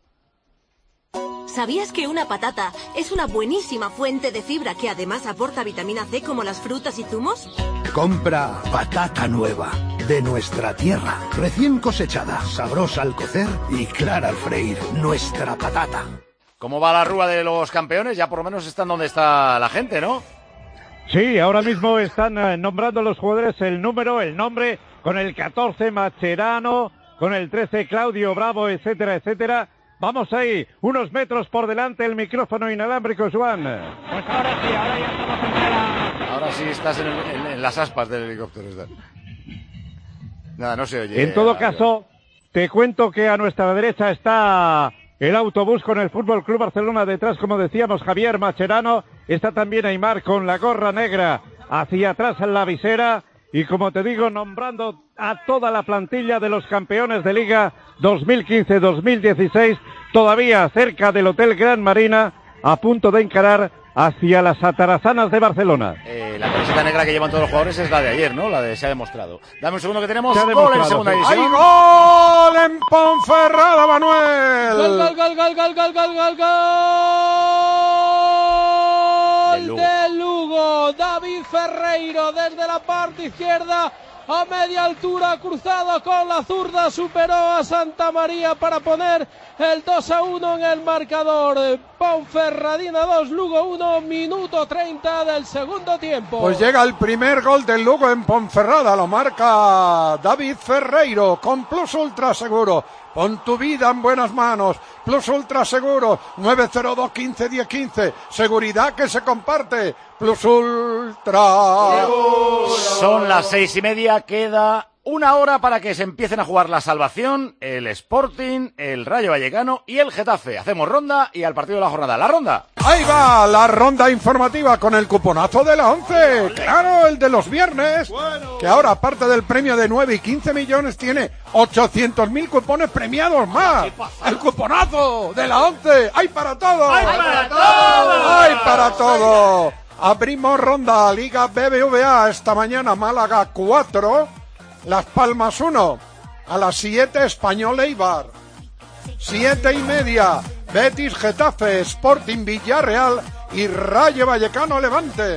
¿Sabías que una patata es una buenísima fuente de fibra que además aporta vitamina C como las frutas y zumos? Compra patata nueva, de nuestra tierra, recién cosechada, sabrosa al cocer y clara al freír. Nuestra patata. ¿Cómo va la rúa de los campeones? Ya por lo menos están donde está la gente, ¿no? Sí, ahora mismo están nombrando los jugadores el nombre, con el 14 Mascherano, con el 13 Claudio Bravo, etcétera, etcétera. Vamos ahí, unos metros por delante, el micrófono inalámbrico, Joan. Pues ahora sí, ahora ya estamos entre la... Ahora sí estás en las aspas del helicóptero. Nada, no se oye. En todo caso, te cuento que a nuestra derecha está el autobús con el Fútbol Club Barcelona detrás, como decíamos, Javier Mascherano. Está también Aimar con la gorra negra hacia atrás en la visera. Y como te digo, nombrando a toda la plantilla de los campeones de Liga 2015-2016, todavía cerca del Hotel Gran Marina, a punto de encarar hacia las Atarazanas de Barcelona. La camiseta negra que llevan todos los jugadores es la de ayer, ¿no? La de se ha demostrado. Dame un segundo que tenemos gol en segunda división. ¡Hay gol en Ponferrada, Manuel! ¡Gol! ¡Del Lugo! David Ferreiro desde la parte izquierda a media altura, cruzado con la zurda, superó a Santa María para poner el 2-1 en el marcador. Ponferradina 2, Lugo 1, minuto 30 del segundo tiempo. Pues llega el primer gol del Lugo en Ponferrada, lo marca David Ferreiro con Plus Ultra Seguro. Pon tu vida en buenas manos. Plus Ultra Seguro, 902 15 10 15. Seguridad que se comparte. Plus Ultra Seguro. Son las 6:30, queda una hora para que se empiecen a jugar la salvación, el Sporting, el Rayo Vallecano y el Getafe. Hacemos ronda y al partido de la jornada. ¡La ronda! Ahí va la ronda informativa con el cuponazo de la 11. Claro, el de los viernes. Que ahora, aparte del premio de 9 y 15 millones, tiene 800.000 cupones premiados más. El cuponazo de la 11. ¡Hay para todo! ¡Hay para todo! ¡Hay para todo! Abrimos ronda Liga BBVA esta mañana. Málaga 4, Las Palmas 1. A las 7 Español Eibar. 7:30 Betis Getafe, Sporting Villarreal y Rayo Vallecano Levante.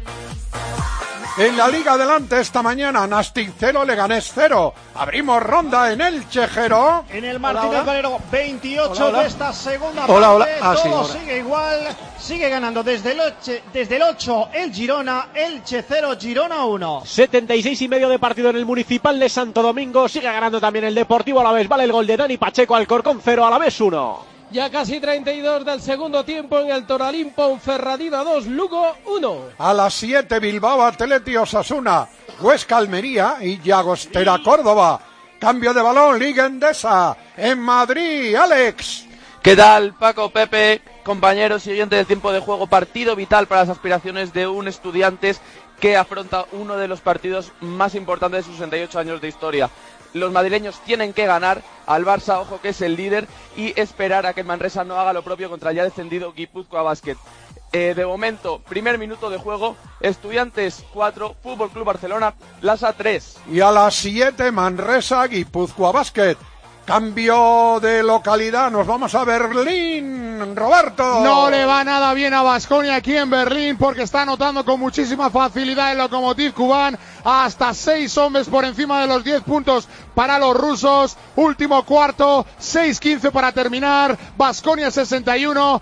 En la Liga Adelante esta mañana, Nastic 0, Leganés 0. Abrimos ronda en el Chejero. En el Martínez Valero 28 de esta segunda parte. Todo sigue igual. Sigue ganando desde el 8 el Girona, Elche 0, Girona 1. 76,5 de partido en el Municipal de Santo Domingo. Sigue ganando también el Deportivo Alavés. Vale el gol de Dani Pacheco, Alcorcón 0, Alavés 1. Ya casi 32 del segundo tiempo en el Toralín. Ponferradina 2, Lugo 1. A las 7 Bilbao Athletic Osasuna, Huesca Almería y Llagostera Córdoba. Cambio de balón, Liga Endesa en Madrid, Alex. ¿Qué tal, Paco, Pepe, compañeros y oyentes del tiempo de juego? Partido vital para las aspiraciones de un Estudiantes que afronta uno de los partidos más importantes de sus 68 años de historia. Los madrileños tienen que ganar al Barça, ojo que es el líder, y esperar a que el Manresa no haga lo propio contra el ya descendido Guipúzcoa Basket. De momento, primer minuto de juego, Estudiantes 4, Fútbol Club Barcelona, Lasa 3. Y a las 7 Manresa, Guipúzcoa Basket. Cambio de localidad, nos vamos a Berlín, Roberto. No le va nada bien a Baskonia aquí en Berlín porque está anotando con muchísima facilidad el Lokomotiv Kubán, hasta 6 hombres por encima de los 10 puntos para los rusos. Último cuarto, 6:15 para terminar. Baskonia 61,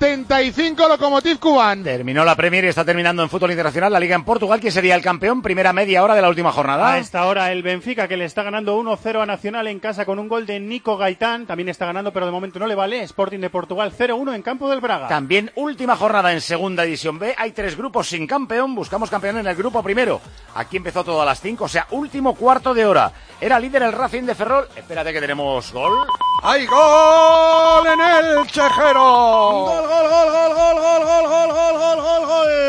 75 Lokomotiv Kubán. Terminó la Premier y está terminando en fútbol internacional la Liga en Portugal. ¿Quién sería el campeón? Primera media hora de la última jornada. A esta hora el Benfica, que le está ganando 1-0 a Nacional en casa con un gol de Nico Gaitán. También está ganando, pero de momento no le vale. Sporting de Portugal 0-1 en campo del Braga. También última jornada en segunda división B. Hay 3 grupos sin campeón. Buscamos campeón en el grupo primero. Aquí empezó todo a las 5, o sea, último cuarto de hora. Era líder el Racing de Ferrol. Espérate que tenemos gol. ¡Hay gol en el Chejero! Gol, gol, gol, gol, gol, gol, gol, gol, gol, gol, gol,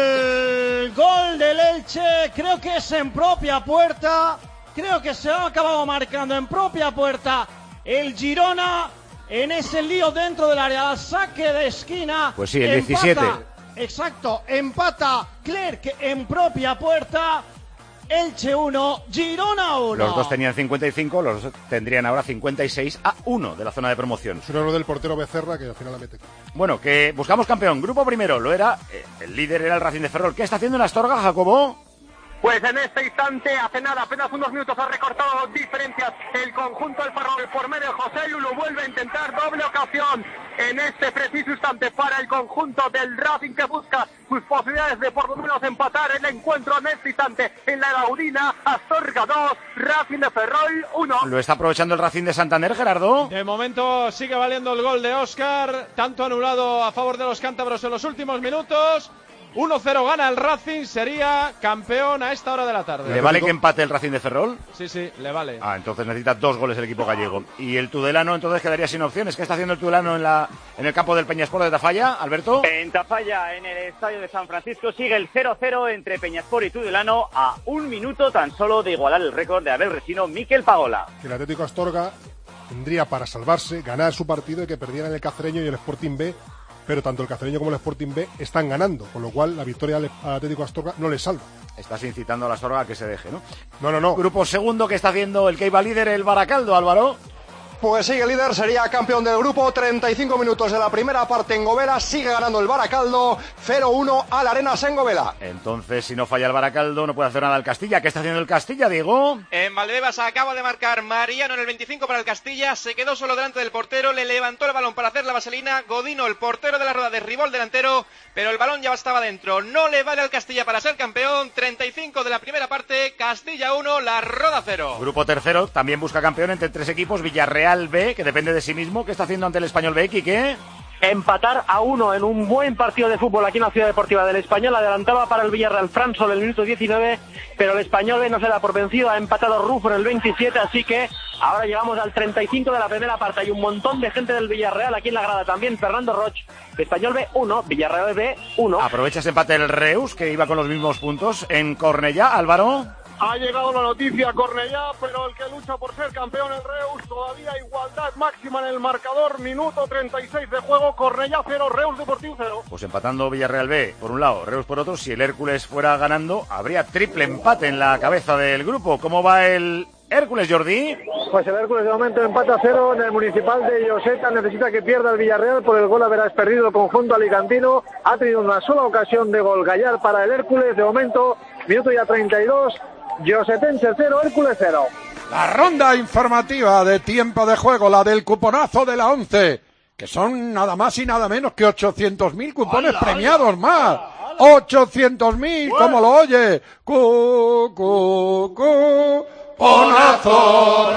gol. Gol del Elche, creo que es en propia puerta. Creo que se ha acabado marcando en propia puerta el Girona en ese lío dentro del área, saque de esquina. Pues sí, el 17. Exacto, empata Clerc en propia puerta. Elche 1, Girona 1. Los dos tenían 55, los dos tendrían ahora 56-1 de la zona de promoción. Es un error del portero Becerra que al final la mete. Bueno, que buscamos campeón. Grupo primero lo era, el líder era el Racing de Ferrol. ¿Qué está haciendo en Astorga, Jacobo? Pues en este instante, hace nada, apenas unos minutos, ha recortado diferencias el conjunto del Ferrol por medio de José Lulu. Vuelve a intentar doble ocasión en este preciso instante para el conjunto del Racing, que busca sus posibilidades de por lo menos empatar el encuentro en este instante en la Gaudina. Astorga 2, Racing de Ferrol 1. Lo está aprovechando el Racing de Santander, Gerardo. De momento sigue valiendo el gol de Óscar, tanto anulado a favor de los cántabros en los últimos minutos. 1-0 gana el Racing, sería campeón a esta hora de la tarde. ¿Le vale que empate el Racing de Ferrol? Sí, sí, le vale. Ah, entonces necesita 2 goles el equipo gallego. Y el Tudelano entonces quedaría sin opciones. ¿Qué está haciendo el Tudelano en el campo del Peñasport de Tafalla, Alberto? En Tafalla, en el estadio de San Francisco, sigue el 0-0 entre Peñasport y Tudelano, a 1 minuto tan solo de igualar el récord de Abel Resino, Miquel Pagola. El Atlético Astorga tendría para salvarse ganar su partido y que perdieran el Cacereño y el Sporting B, pero tanto el Cacereño como el Sporting B están ganando, con lo cual la victoria al Atlético Astorga no les salva. Estás incitando a la Astorga a que se deje, ¿no? No. Grupo segundo que está haciendo el que iba líder, el Baracaldo, Álvaro. Pues sigue líder, sería campeón del grupo. 35 minutos de la primera parte en Govela. Sigue ganando el Baracaldo. 0-1 al Arenas en Govela. Entonces, si no falla el Baracaldo, no puede hacer nada el Castilla. ¿Qué está haciendo el Castilla, Diego? En Valdebebas acaba de marcar Mariano en el 25 para el Castilla. Se quedó solo delante del portero. Le levantó el balón para hacer la vaselina. Godino, el portero de la Roda, derribó al delantero. Pero el balón ya estaba dentro. No le vale al Castilla para ser campeón. 35 de la primera parte. Castilla 1, la Roda 0. Grupo tercero también busca campeón entre 3 equipos. Villarreal B, que depende de sí mismo. ¿Qué está haciendo ante el Español B, Quique? Empatar a 1 en un buen partido de fútbol aquí en la Ciudad Deportiva del Español. Adelantaba para el Villarreal Fransol en el minuto 19, pero el Español B no se da por vencido. Ha empatado Rufo en el 27, así que ahora llegamos al 35 de la primera parte. Hay un montón de gente del Villarreal aquí en la grada también. Fernando Roch, Español B 1, Villarreal B 1. Aprovecha ese empate el Reus, que iba con los mismos puntos en Cornellá. Álvaro. Ha llegado la noticia, Cornellá, pero el que lucha por ser campeón el Reus, todavía igualdad máxima en el marcador, minuto 36 de juego, Cornellá 0, Reus Deportivo 0. Pues empatando Villarreal B por un lado, Reus por otro. Si el Hércules fuera ganando, habría triple empate en la cabeza del grupo. ¿Cómo va el Hércules, Jordi? Pues el Hércules de momento empata a 0 en el municipal de Lloseta. Necesita que pierda el Villarreal, por el gol haberás perdido el conjunto alicantino. Ha tenido una sola ocasión de gol Gallar para el Hércules, de momento, minuto ya 32. Llosetense 0, Hércules 0. La ronda informativa de tiempo de juego, la del cuponazo de la 11, que son nada más y nada menos que 800.000 cupones premiados más. 800.000, ¿cómo lo oye? Cuponazo.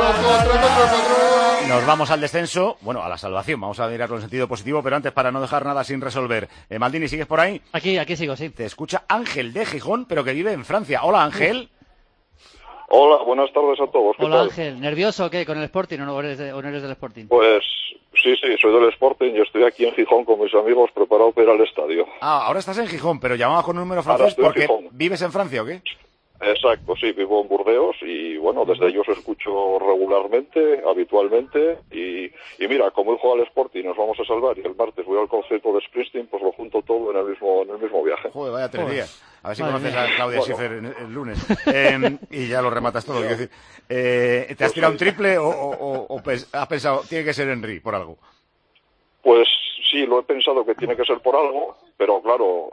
Nos vamos al descenso, bueno, a la salvación, vamos a mirarlo en sentido positivo, pero antes, para no dejar nada sin resolver. Maldini, ¿sigues por ahí? Aquí sigo, sí. Te escucha Ángel de Gijón, pero que vive en Francia. Hola, Ángel. Hola, buenas tardes a todos. Hola, tal? Ángel. ¿Nervioso o qué con el Sporting o no eres del Sporting? Pues sí, soy del Sporting. Yo estoy aquí en Gijón con mis amigos preparado para ir al estadio. Ah, ahora estás en Gijón, pero llamabas con un número francés porque vives en Francia, ¿o qué? Exacto, sí, vivo en Burdeos y bueno, desde ellos escucho regularmente, habitualmente y mira, como hoy juega al Sporting nos vamos a salvar y el martes voy al concierto de Springsteen, pues lo junto todo en el mismo viaje. Joder, vaya 3 días. A ver si conoces a Claudia Schiffer el lunes. Y ya lo rematas todo. Quiero decir, ¿te has tirado un triple o has pensado, tiene que ser Henry por algo? Pues sí, lo he pensado que tiene que ser por algo, pero claro,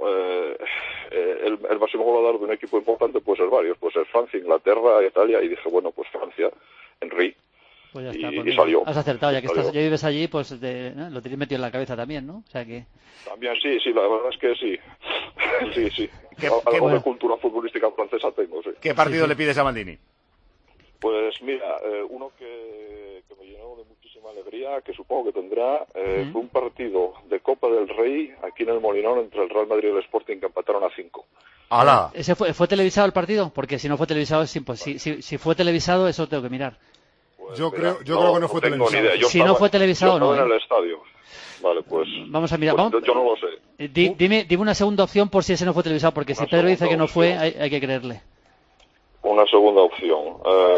el máximo goleador de un equipo importante puede ser varios, puede ser Francia, Inglaterra, Italia, y dije, bueno, pues Francia, Henry, pues ya está, y salió. Has acertado, ya que ya vives allí, pues lo tienes metido en la cabeza también, ¿no? O sea que... También sí, la verdad es que sí. sí. Algo de cultura futbolística francesa tengo, sí. ¿Qué partido le pides a Maldini? Pues mira, uno que me llenó de muchísima alegría, que supongo que tendrá, fue un partido de Copa del Rey aquí en el Molinón entre el Real Madrid y el Sporting, que empataron a 5. ¡Hala! ¿Ese fue televisado el partido? Porque si no fue televisado, si fue televisado, eso tengo que mirar. Pues yo creo que no fue televisado. Si no fue televisado, no. En el estadio. Vale, pues. Vamos a mirar. Pues yo no lo sé. Dime una segunda opción por si ese no fue televisado, porque si Pedro dice que no fue, hay que creerle. Una segunda opción.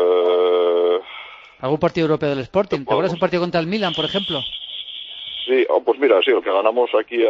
¿Algún partido europeo del Sporting? ¿Te acuerdas un partido contra el Milan, por ejemplo? Sí, pues mira, sí, el que ganamos aquí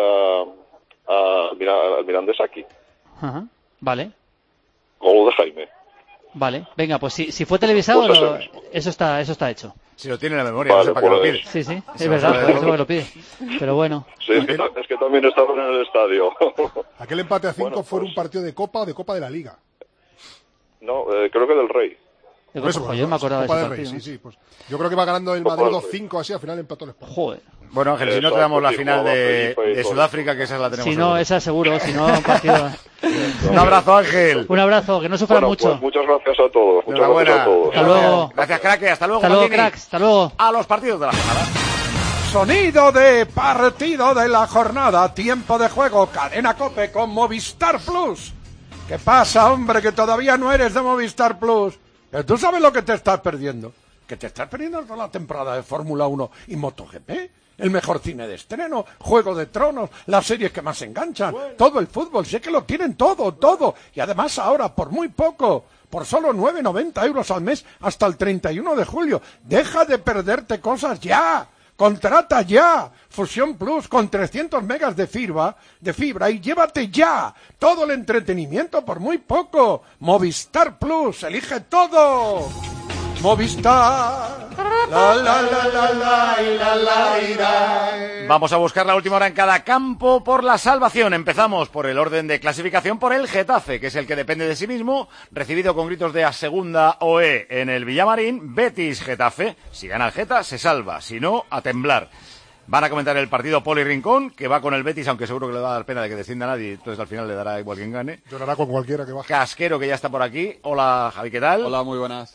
al Mirandés aquí. Ajá, vale. Gol de Jaime. Vale, venga, pues si fue televisado, pues eso está hecho. Si lo tiene en la memoria, no sé para qué lo pide. Sí, es verdad, por eso que lo pide. Pero bueno. Sí, es que también estaban en el estadio. Aquel empate a 5 fue un partido de Copa o de Copa de la Liga. No, creo que del Rey. Yo me acordaba de ese partido. Sí, pues yo creo que va ganando el Madrid 2-5 así, al final empató el Sporting. Joder. Bueno, Ángel, si no te damos la final de Sudáfrica, que esa la tenemos. Si no, esa seguro, si no, un partido. Un abrazo, Ángel. Un abrazo, que no sufran mucho. Pues muchas gracias a todos. Muchas gracias a todos. Hasta luego. Gracias, crack. Hasta luego, cracks. Hasta luego. A los partidos de la jornada. Sonido de partido de la jornada. Tiempo de juego. Cadena COPE con Movistar Plus. ¿Qué pasa, hombre, que todavía no eres de Movistar Plus? Pero tú sabes lo que te estás perdiendo. Que te estás perdiendo toda la temporada de Fórmula 1 y MotoGP. El mejor cine de estreno, Juego de Tronos, las series que más enganchan, todo el fútbol, sé que lo tienen todo. Y además ahora, por muy poco, por solo 9,90 euros al mes hasta el 31 de julio. Deja de perderte cosas ya. Contrata ya Fusión Plus con 300 megas de fibra y llévate ya todo el entretenimiento por muy poco. Movistar Plus, elige todo. Movistar. Vamos a buscar la última hora en cada campo por la salvación. Empezamos por el orden de clasificación por el Getafe, que es el que depende de sí mismo, recibido con gritos de a segunda OE en el Villamarín. Betis-Getafe, si gana el Geta se salva, si no, a temblar. Van a comentar el partido Poli Rincón, que va con el Betis, aunque seguro que le va a dar pena de que descienda nadie, entonces al final le dará igual quien gane. Llorará con cualquiera que baje. Casquero, que ya está por aquí. Hola, Javi, ¿qué tal? Hola, muy buenas.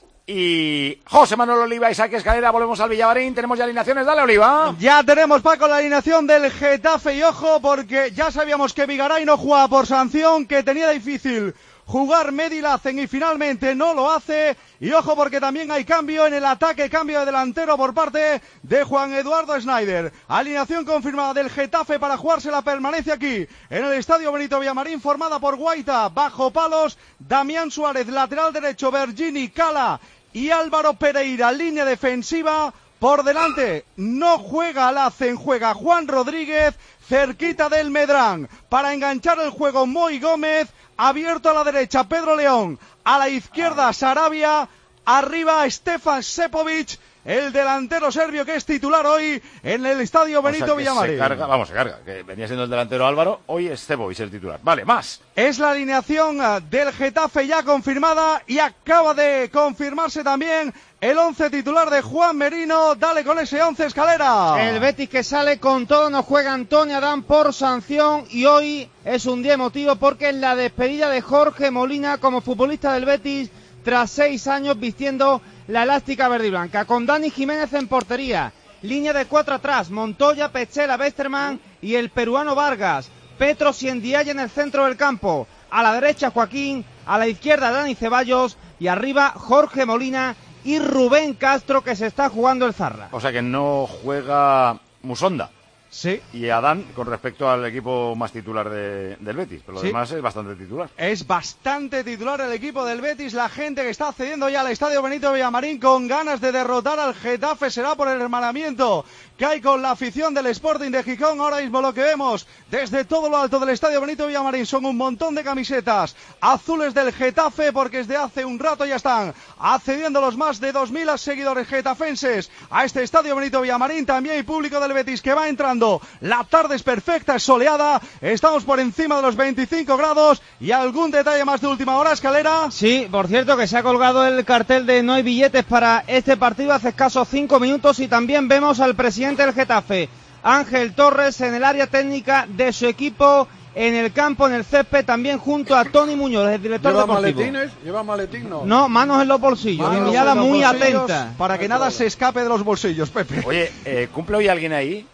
Y José Manuel Oliva, Isaac Escalera, volvemos al Villamarín, tenemos ya alineaciones, dale Oliva. Ya tenemos, Paco, la alineación del Getafe y ojo, porque ya sabíamos que Vigaray no jugaba por sanción, que tenía difícil jugar Medilacen y finalmente no lo hace. Y ojo porque también hay cambio en el ataque, cambio de delantero por parte de Juan Eduardo Schneider. Alineación confirmada del Getafe para jugarse la permanencia aquí en el Estadio Benito Villamarín, formada por Guaita, bajo palos, Damián Suárez, lateral derecho, Bergini, Cala y Álvaro Pereira, línea defensiva. Por delante no juega Lacen, juega Juan Rodríguez, cerquita del Medrán, para enganchar el juego Moy Gómez, abierto a la derecha Pedro León, a la izquierda Sarabia, arriba Stefan Sepovic, el delantero serbio que es titular hoy en el Estadio Benito Villamarín. Se carga, que venía siendo el delantero Álvaro, hoy es Sepovic el titular. Vale, más. Es la alineación del Getafe ya confirmada y acaba de confirmarse también el 11 titular de Juan Merino. Dale con ese 11, Escalera. El Betis que sale con todo, nos juega Antonio Adán por sanción y hoy es un día emotivo porque es la despedida de Jorge Molina como futbolista del Betis tras 6 años vistiendo la elástica verde y blanca, con Dani Jiménez en portería, línea de 4 atrás, Montoya, Pechela, Westerman y el peruano Vargas, Petros y Ndiaye en el centro del campo, a la derecha Joaquín, a la izquierda Dani Ceballos y arriba Jorge Molina y Rubén Castro, que se está jugando el Zarra. O sea que no juega Musonda. Sí. Y Adán con respecto al equipo más titular del Betis, pero lo sí, demás es bastante titular. Es bastante titular el equipo del Betis, la gente que está accediendo ya al Estadio Benito Villamarín con ganas de derrotar al Getafe, será por el hermanamiento que hay con la afición del Sporting de Gijón. Ahora mismo lo que vemos desde todo lo alto del Estadio Benito Villamarín son un montón de camisetas azules del Getafe, porque desde hace un rato ya están accediendo los más de 2.000 seguidores getafenses a este Estadio Benito Villamarín. También hay público del Betis que va entrando. La tarde es perfecta, es soleada, estamos por encima de los 25 grados y algún detalle más de última hora, Escalera. Sí, por cierto que se ha colgado el cartel de no hay billetes para este partido hace escasos 5 minutos y también vemos al presidente del Getafe, Ángel Torres, en el área técnica de su equipo, en el campo, en el césped, también junto a Tony Muñoz, el director deportivo. ¿Lleva maletín? No, manos en los bolsillos, mi mirada muy atenta. Para que nada se escape de los bolsillos, Pepe. Oye, ¿cumple hoy alguien ahí?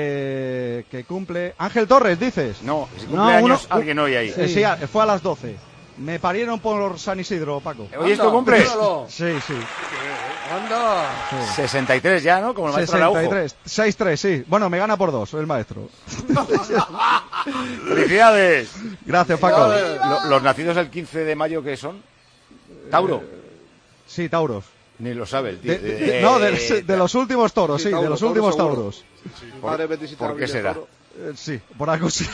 Que cumple... Ángel Torres, dices. No, si cumple años alguien hoy ahí. Sí, fue a las 12. Me parieron por San Isidro, Paco. ¿Hoy es tu cumple? Sí. Anda. Sí. 63 ya, ¿no? Como el maestro Araujo. 63, 6-3, sí. Bueno, me gana por 2, el maestro. ¡Felicidades! Gracias, Paco. ¿Los nacidos el 15 de mayo qué son? ¿Tauro? Sí, Tauros. Ni lo sabe el tío. No, de los últimos toros, sí, de los últimos tauros. ¿Por qué será? Sí, por algo sí.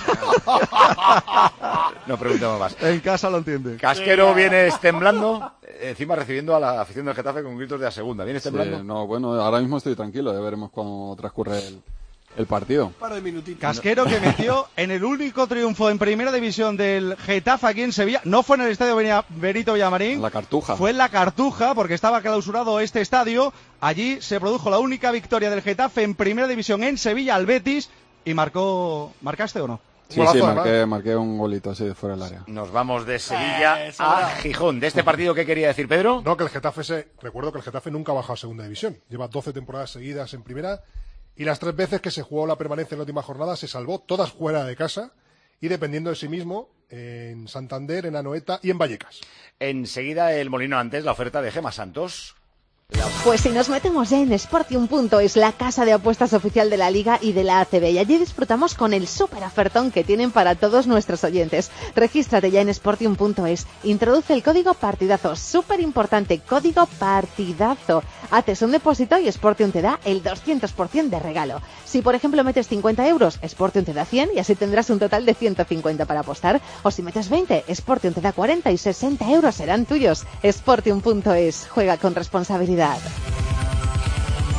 No preguntemos más. En casa lo entiende. Casquero, vienes temblando, encima recibiendo a la afición del Getafe con gritos de a segunda. ¿Vienes temblando? Sí, no, bueno, ahora mismo estoy tranquilo, ya veremos cómo transcurre el partido. Un par de minutitos. Casquero que metió en el único triunfo en primera división del Getafe aquí en Sevilla. No fue en el estadio Benito Villamarín. La Cartuja. Fue en la Cartuja, porque estaba clausurado este estadio. Allí se produjo la única victoria del Getafe en primera división en Sevilla al Betis. ¿Y marcaste o no? Sí, marqué un golito así de fuera del área. Nos vamos de Sevilla a Gijón. ¿De este partido qué quería decir Pedro? No, que el Getafe recuerdo que el Getafe nunca ha bajado a segunda división. Lleva 12 temporadas seguidas en primera y las 3 veces que se jugó la permanencia en la última jornada se salvó, todas fuera de casa y dependiendo de sí mismo en Santander, en Anoeta y en Vallecas. Enseguida el Molino antes, la oferta de Gemma Santos. Pues si nos metemos ya en Sportium.es, la casa de apuestas oficial de la Liga y de la ACB, y allí disfrutamos con el súper ofertón que tienen para todos nuestros oyentes. Regístrate ya en Sportium.es, introduce el código partidazo, súper importante, código partidazo. Haces un depósito y Sportium te da el 200% de regalo. Si por ejemplo metes 50 euros, Sportium te da 100 y así tendrás un total de 150 para apostar. O si metes 20, Sportium te da 40 y 60 euros serán tuyos. Sportium.es, juega con responsabilidad.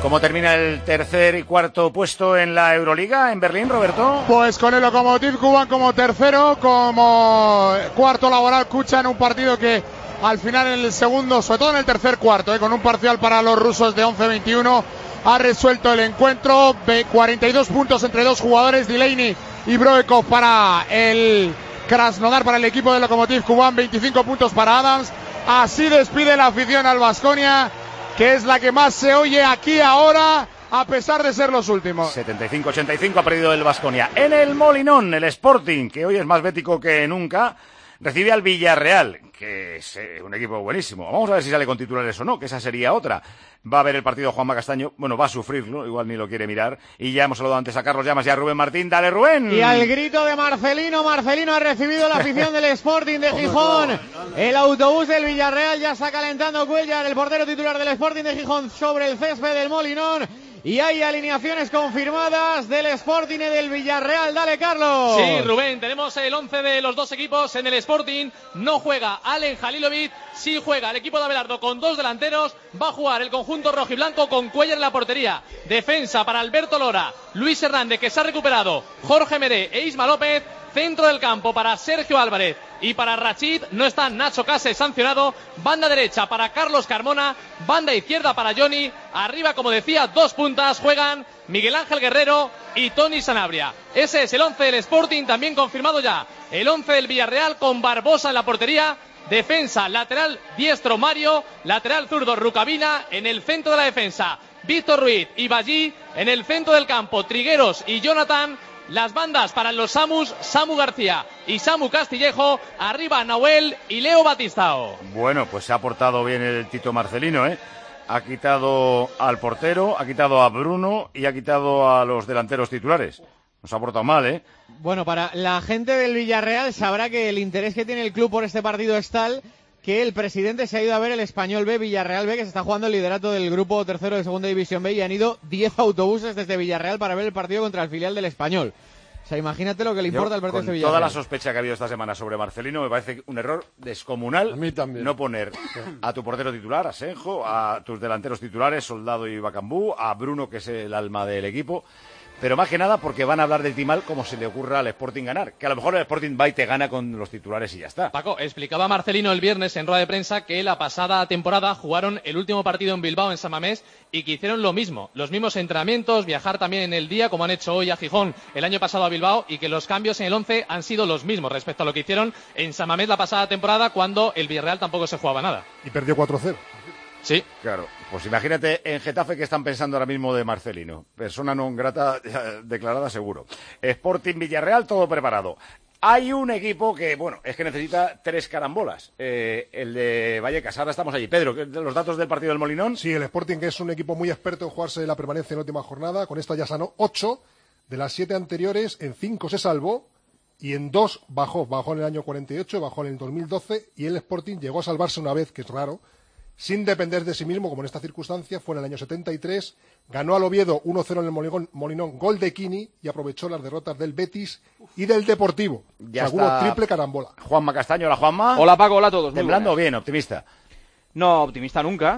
¿Cómo termina el tercer y cuarto puesto en la Euroliga en Berlín, Roberto? Pues con el Lokomotiv Kuban como tercero, como cuarto Laboral Kucha en un partido que al final en el segundo, sobre todo en el tercer cuarto, con un parcial para los rusos de 11-21, ha resuelto el encuentro. 42 puntos entre dos jugadores, Delaney y Broekov para el Krasnodar, para el equipo del Lokomotiv Kuban, 25 puntos para Adams. Así despide la afición al Baskonia, que es la que más se oye aquí ahora, a pesar de ser los últimos. 75-85 ha perdido el Baskonia. En el Molinón, el Sporting, que hoy es más bético que nunca, recibe al Villarreal, que es un equipo buenísimo. Vamos a ver si sale con titulares o no, que esa sería otra. Va a ver el partido Juanma Castaño, bueno, va a sufrirlo, igual ni lo quiere mirar. Y ya hemos saludado antes a Carlos Llamas y a Rubén Martín. ¡Dale, Rubén! Y al grito de Marcelino ha recibido la afición del Sporting de Gijón. El autobús del Villarreal ya está calentando Cuellar, el portero titular del Sporting de Gijón, sobre el césped del Molinón. Y hay alineaciones confirmadas del Sporting y del Villarreal. Dale, Carlos. Sí, Rubén, tenemos el 11 de los dos equipos en el Sporting. No juega Alen Halilovic, sí juega el equipo de Abelardo con dos delanteros. Va a jugar el conjunto rojiblanco con Cuellar en la portería. Defensa para Alberto Lora, Luis Hernández, que se ha recuperado, Jorge Meré e Isma López. Centro del campo para Sergio Álvarez y para Rachid, no está Nacho Cases sancionado. Banda derecha para Carlos Carmona, banda izquierda para Johnny. Arriba, como decía, dos puntas juegan Miguel Ángel Guerrero y Tony Sanabria. Ese es el 11 del Sporting, también confirmado ya. El 11 del Villarreal con Barbosa en la portería. Defensa, lateral diestro Mario, lateral zurdo Rucabina. En el centro de la defensa, Víctor Ruiz y Ballí. En el centro del campo, Trigueros y Jonathan. Las bandas para los Samus, Samu García y Samu Castillejo. Arriba Nahuel y Leo Batistao. Bueno, pues se ha portado bien el Tito Marcelino, ¿eh? Ha quitado al portero, ha quitado a Bruno y ha quitado a los delanteros titulares. Nos ha portado mal, ¿eh? Bueno, para la gente del Villarreal sabrá que el interés que tiene el club por este partido es tal que el presidente se ha ido a ver el Español B, Villarreal B, que se está jugando el liderato del grupo tercero de Segunda División B, y han ido 10 autobuses desde Villarreal para ver el partido contra el filial del Español. O sea, imagínate lo que le importa al partido de Villarreal. Toda la sospecha que ha habido esta semana sobre Marcelino, me parece un error descomunal. A mí también. No poner a tu portero titular, a Senjo, a tus delanteros titulares, Soldado y Bacambú, a Bruno, que es el alma del equipo. Pero más que nada porque van a hablar del Timal como se le ocurra al Sporting ganar. Que a lo mejor el Sporting va y te gana con los titulares y ya está. Paco, explicaba Marcelino el viernes en rueda de prensa que la pasada temporada jugaron el último partido en Bilbao, en San Mamés, y que hicieron lo mismo. Los mismos entrenamientos, viajar también en el día, como han hecho hoy a Gijón el año pasado a Bilbao, y que los cambios en el 11 han sido los mismos respecto a lo que hicieron en San Mamés la pasada temporada, cuando el Villarreal tampoco se jugaba nada. Y perdió 4-0. Sí. Claro, pues imagínate en Getafe que están pensando ahora mismo de Marcelino. Persona non grata declarada seguro. Sporting Villarreal, todo preparado. Hay un equipo que, bueno, es que necesita 3 carambolas. El de Vallecas. Ahora estamos allí. Pedro, ¿los datos del partido del Molinón? Sí, el Sporting, que es un equipo muy experto en jugarse la permanencia en la última jornada. Con esta ya sanó 8. De las 7 anteriores, en 5 se salvó. Y en 2 bajó. Bajó en el año 48, bajó en el 2012. Y el Sporting llegó a salvarse una vez, que es raro, sin depender de sí mismo, como en esta circunstancia. Fue en el año 73, ganó al Oviedo 1-0 en el Molinón, gol de Quini, y aprovechó las derrotas del Betis y del Deportivo. Ya hubo triple carambola. Juanma Castaño, hola Juanma. Hola Paco, hola a todos. ¿Temblando o bien, optimista? No, optimista nunca.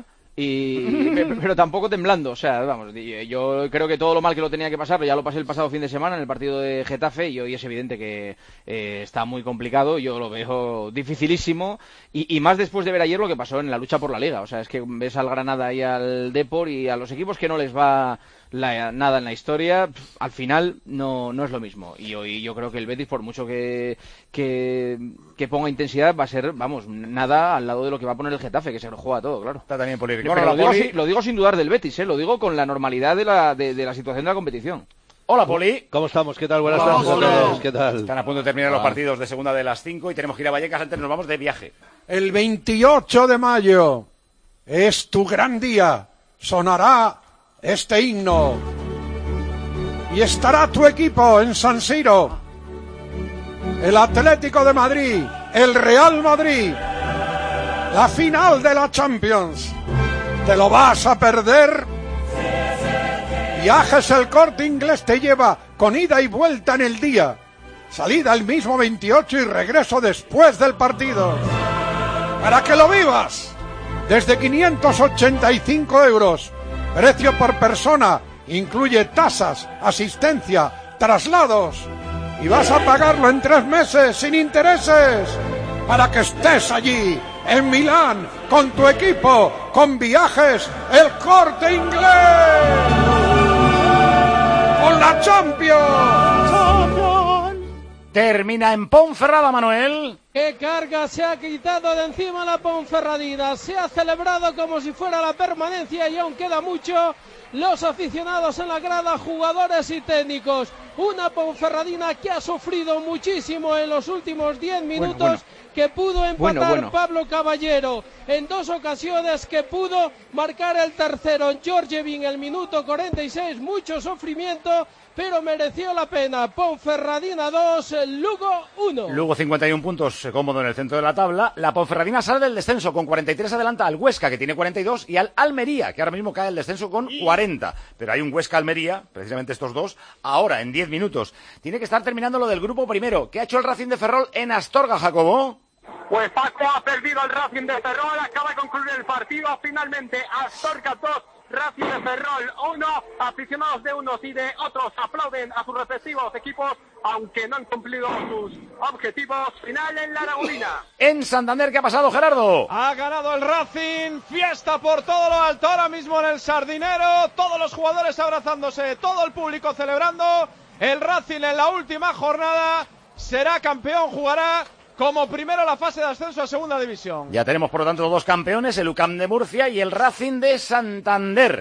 Pero tampoco temblando, o sea, vamos, yo creo que todo lo mal que lo tenía que pasar, ya lo pasé el pasado fin de semana en el partido de Getafe, y hoy es evidente que está muy complicado, yo lo veo dificilísimo, y más después de ver ayer lo que pasó en la lucha por la Liga. O sea, es que ves al Granada y al Depor, y a los equipos que no les va nada en la historia, al final no es lo mismo. Y hoy yo creo que el Betis, por mucho que ponga intensidad, va a ser, vamos, nada al lado de lo que va a poner el Getafe, que se lo juega todo, claro. Está también Pero lo digo sin dudar del Betis, lo digo con la normalidad de la situación de la competición. Hola, Poli. ¿Cómo estamos? ¿Qué tal? Buenas tardes. ¿Qué tal? Están a punto de terminar los partidos de segunda de las 5 y tenemos que ir a Vallecas. Antes nos vamos de viaje. El 28 de mayo es tu gran día. Sonará este himno y estará tu equipo en San Siro. El Atlético de Madrid, el Real Madrid, la final de la Champions. ¿Te lo vas a perder? Viajes El Corte Inglés te lleva con ida y vuelta en el día. Salida el mismo 28 y regreso después del partido. Para que lo vivas. Desde 585 euros. Precio por persona. Incluye tasas, asistencia, traslados. Y vas a pagarlo en 3 meses sin intereses. Para que estés allí, en Milán, con tu equipo, con Viajes El Corte Inglés. ¡Con la Champions! Termina en Ponferrada, Manuel. ¡Qué carga se ha quitado de encima la Ponferradina! Se ha celebrado como si fuera la permanencia y aún queda mucho. Los aficionados en la grada, jugadores y técnicos. Una Ponferradina que ha sufrido muchísimo en los últimos 10 minutos. Que pudo empatar Pablo Caballero en 2 ocasiones, que pudo marcar el tercero en Georgievin el minuto 46, mucho sufrimiento, pero mereció la pena. Ponferradina 2, Lugo 1. Lugo 51 puntos, cómodo en el centro de la tabla. La Ponferradina sale del descenso con 43, adelanta al Huesca, que tiene 42, y al Almería, que ahora mismo cae el descenso con 40. Pero hay un Huesca-Almería, precisamente estos dos, ahora en 10 minutos. Tiene que estar terminando lo del grupo primero. ¿Qué ha hecho el Racing de Ferrol en Astorga, Jacobo? Pues Paco, ha perdido el Racing de Ferrol, acaba de concluir el partido, finalmente Astorga 2, Racing de Ferrol 1, aficionados de unos y de otros aplauden a sus respectivos equipos, aunque no han cumplido sus objetivos. Final en la Laguna. En Santander, ¿qué ha pasado, Gerardo? Ha ganado el Racing, fiesta por todo lo alto ahora mismo en el Sardinero, todos los jugadores abrazándose, todo el público celebrando. El Racing en la última jornada será campeón, jugará como primero la fase de ascenso a segunda división. Ya tenemos, por lo tanto, 2 campeones, el UCAM de Murcia y el Racing de Santander.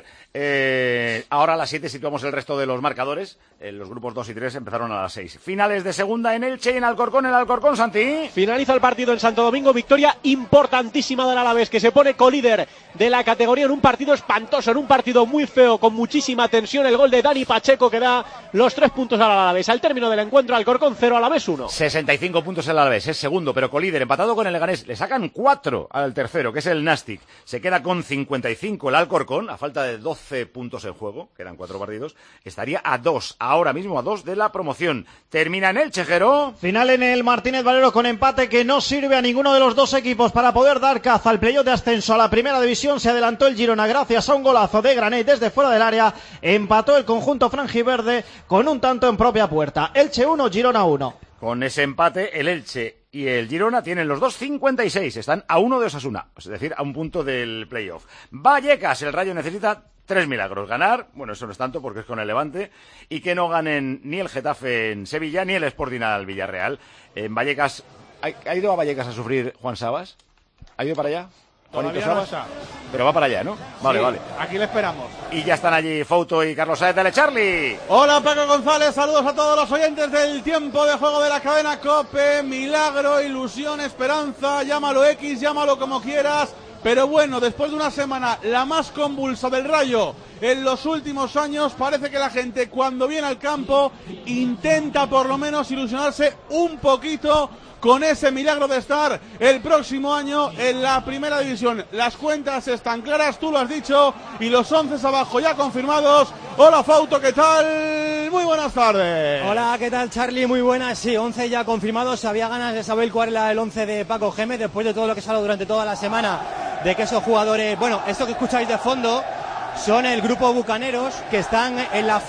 Ahora a las 7 situamos el resto de los marcadores. Los grupos 2 y 3 empezaron a las 6. Finales de segunda en Elche y en Alcorcón. El Alcorcón, Santi. Finaliza el partido en Santo Domingo. Victoria importantísima del Alavés, que se pone colíder de la categoría en un partido espantoso, en un partido muy feo, con muchísima tensión. El gol de Dani Pacheco que da los 3 puntos al Alavés. Al término del encuentro, Alcorcón 0, Alavés 1. 65 puntos el Alavés, es segundo, pero colíder, empatado con el Leganés. Le sacan 4 al tercero, que es el Nastic. Se queda con 55 el Alcorcón, a falta de 12 puntos en juego, quedan 4 partidos, estaría a 2, ahora mismo a 2 de la promoción. Termina en el Chejero. Final en el Martínez Valero con empate que no sirve a ninguno de los dos equipos para poder dar caza al playoff de ascenso a la primera división. Se adelantó el Girona gracias a un golazo de Granet desde fuera del área. Empató el conjunto franjiverde con un tanto en propia puerta. Elche 1, Girona 1. Con ese empate, el Elche y el Girona tienen los dos 56, están a 1 de Osasuna, es decir, a un punto del playoff. Vallecas, el Rayo necesita 3 milagros, ganar, bueno, eso no es tanto porque es con el Levante, y que no ganen ni el Getafe en Sevilla ni el Sporting al Villarreal. En Vallecas, ¿ha ido a Vallecas a sufrir Juan Sabas? ¿Ha ido para allá? Todavía no está. Pero va para allá, ¿no? Vale, sí, vale. Aquí le esperamos. Y ya están allí Fouto y Carlos Saez. Dale, Charlie. Hola, Paco González. Saludos a todos los oyentes del tiempo de juego de la cadena COPE. Milagro, ilusión, esperanza. Llámalo X, llámalo como quieras. Pero bueno, después de una semana la más convulsa del Rayo en los últimos años, parece que la gente cuando viene al campo intenta por lo menos ilusionarse un poquito con ese milagro de estar el próximo año en la primera división. Las cuentas están claras, tú lo has dicho, y los 11 abajo ya confirmados. Hola Fauto, ¿qué tal? Muy buenas tardes. Hola, ¿qué tal, Charlie? Muy buenas, sí, 11 ya confirmados. Había ganas de saber cuál era el 11 de Paco Gémez después de todo lo que se ha hablado durante toda la semana, de que esos jugadores, bueno, esto que escucháis de fondo son el grupo Bucaneros que están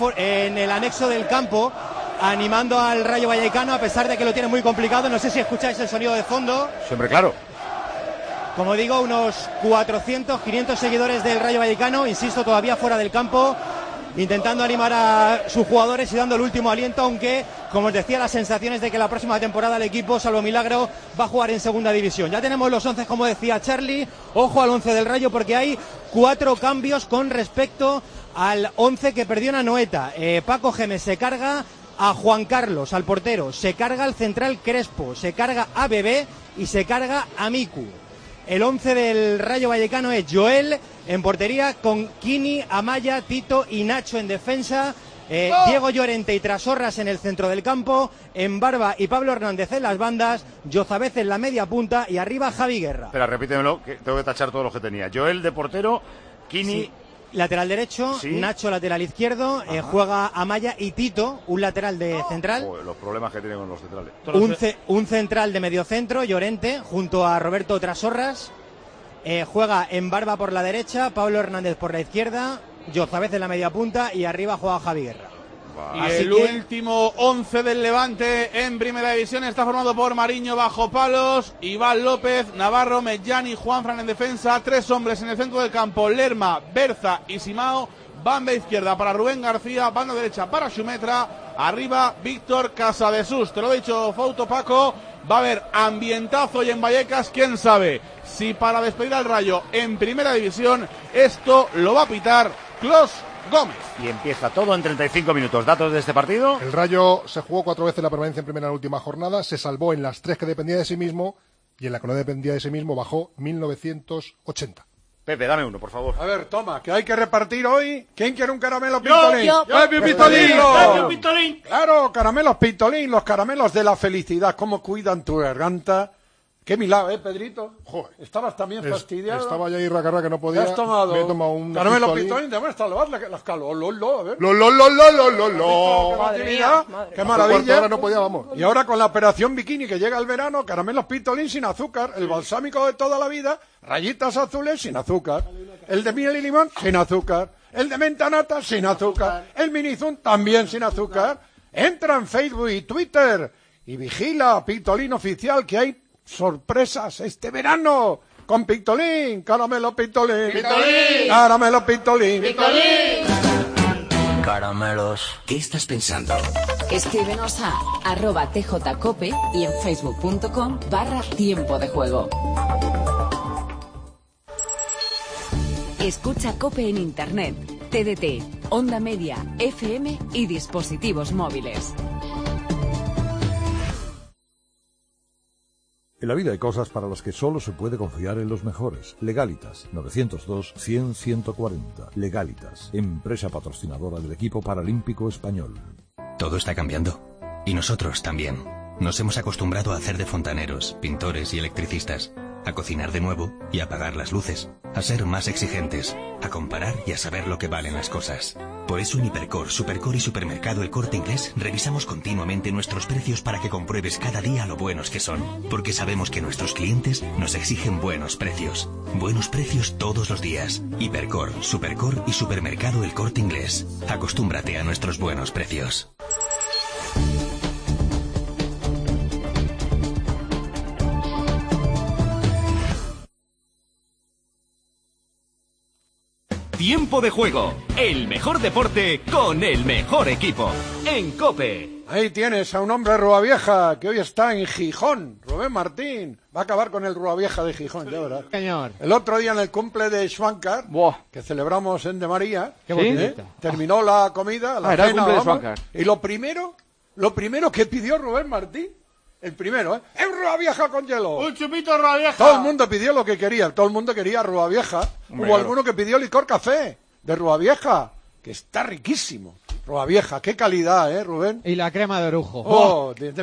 en el anexo del campo animando al Rayo Vallecano, a pesar de que lo tiene muy complicado. No sé si escucháis el sonido de fondo. Siempre claro. Como digo, unos 400, 500 seguidores del Rayo Vallecano, insisto, todavía fuera del campo, intentando animar a sus jugadores y dando el último aliento, aunque, como os decía, las sensaciones de que la próxima temporada el equipo, salvo milagro, va a jugar en segunda división. Ya tenemos los 11, como decía Charlie. Ojo al 11 del Rayo, porque hay 4 cambios con respecto al 11 que perdió en Anoeta. Paco Gémez se carga a Juan Carlos, al portero, se carga al central Crespo, se carga a Bebé y se carga a Miku. El 11 del Rayo Vallecano es Joel en portería, con Kini, Amaya, Tito y Nacho en defensa, Diego Llorente y Trasorras en el centro del campo, en Barba y Pablo Hernández en las bandas, Yozabez en la media punta y arriba Javi Guerra. Espera, repítemelo, que tengo que tachar todos los que tenía. Joel de portero, Kini... Sí. Lateral derecho, ¿sí? Nacho lateral izquierdo, juega Amaya y Tito, un lateral de central. Los problemas que tiene con los centrales. Un central de mediocentro, Llorente, junto a Roberto Trasorras. Juega en Barba por la derecha, Pablo Hernández por la izquierda, Yozabez en la media punta y arriba juega Javi Guerra. Y el último 11 del Levante en primera división está formado por Mariño bajo palos, Iván López, Navarro, Medjani, Juanfran en defensa, 3 hombres en el centro del campo, Lerma, Berza y Simao, banda izquierda para Rubén García, banda derecha para Xumetra, arriba Víctor Casadesús. Te lo he dicho, Fauto Paco, va a haber ambientazo y en Vallecas, quién sabe si para despedir al Rayo en primera división esto lo va a pitar Clos Gómez. Y empieza todo en 35 minutos. ¿Datos de este partido? El Rayo se jugó 4 veces la permanencia en primera en la última jornada, se salvó en las 3 que dependía de sí mismo y en la que no dependía de sí mismo bajó 1980. Pepe, dame uno, por favor. A ver, toma, que hay que repartir hoy. ¿Quién quiere un caramelo pistolín? Yo. ¡Pistolín! Claro, caramelos pistolín, los caramelos de la felicidad. ¿Cómo cuidan tu garganta? Qué milagro, Pedrito. Joder, estabas también fastidiado. Estaba ya ahí racarra que no podía. ¿Qué has tomado? Me he tomado un caramelo pistolín, de muestra, las calor, a ver. Madre mía, qué maravilla. Ahora no podía, vamos. Y ahora con la operación bikini que llega el verano, caramelos pistolín sin azúcar, el balsámico de toda la vida, rayitas azules sin azúcar, el de miel y limón sin azúcar, el de menta nata sin azúcar, el minizun también sin azúcar. Entra en Facebook y Twitter y vigila Pistolín Oficial, que hay sorpresas este verano con Pistolín, caramelo Pistolín, caramelo Pistolín, Caramelos. ¿Qué estás pensando? Escríbenos a @tjcope y en facebook.com/tiempo de juego. Escucha Cope en internet, TDT, onda media, FM y dispositivos móviles. En la vida hay cosas para las que solo se puede confiar en los mejores. Legalitas, 902-100-140. Legalitas, empresa patrocinadora del equipo paralímpico español. Todo está cambiando. Y nosotros también. Nos hemos acostumbrado a hacer de fontaneros, pintores y electricistas, a cocinar de nuevo y a apagar las luces, a ser más exigentes, a comparar y a saber lo que valen las cosas. Por eso en Hipercor, Supercor y Supermercado El Corte Inglés revisamos continuamente nuestros precios para que compruebes cada día lo buenos que son, porque sabemos que nuestros clientes nos exigen buenos precios. Buenos precios todos los días. Hipercor, Supercor y Supermercado El Corte Inglés. Acostúmbrate a nuestros buenos precios. Tiempo de juego, el mejor deporte con el mejor equipo, en COPE. Ahí tienes a un hombre Ruavieja que hoy está en Gijón, Rubén Martín. Va a acabar con el Ruavieja de Gijón, ya verás. Señor. El otro día en el cumple de Schwankar, que celebramos en De María, terminó la comida, la era el cena, cumple de vamos, Schwankar. y lo primero que pidió Rubén Martín, el primero, ¡es Ruavieja con hielo! ¡Un chupito Ruavieja! Todo el mundo pidió lo que quería, todo el mundo quería Ruavieja. Hombre, Hubo claro. alguno que pidió licor café de Ruavieja, que está riquísimo. Ruavieja, qué calidad, Rubén. Y la crema de orujo. Oh, desde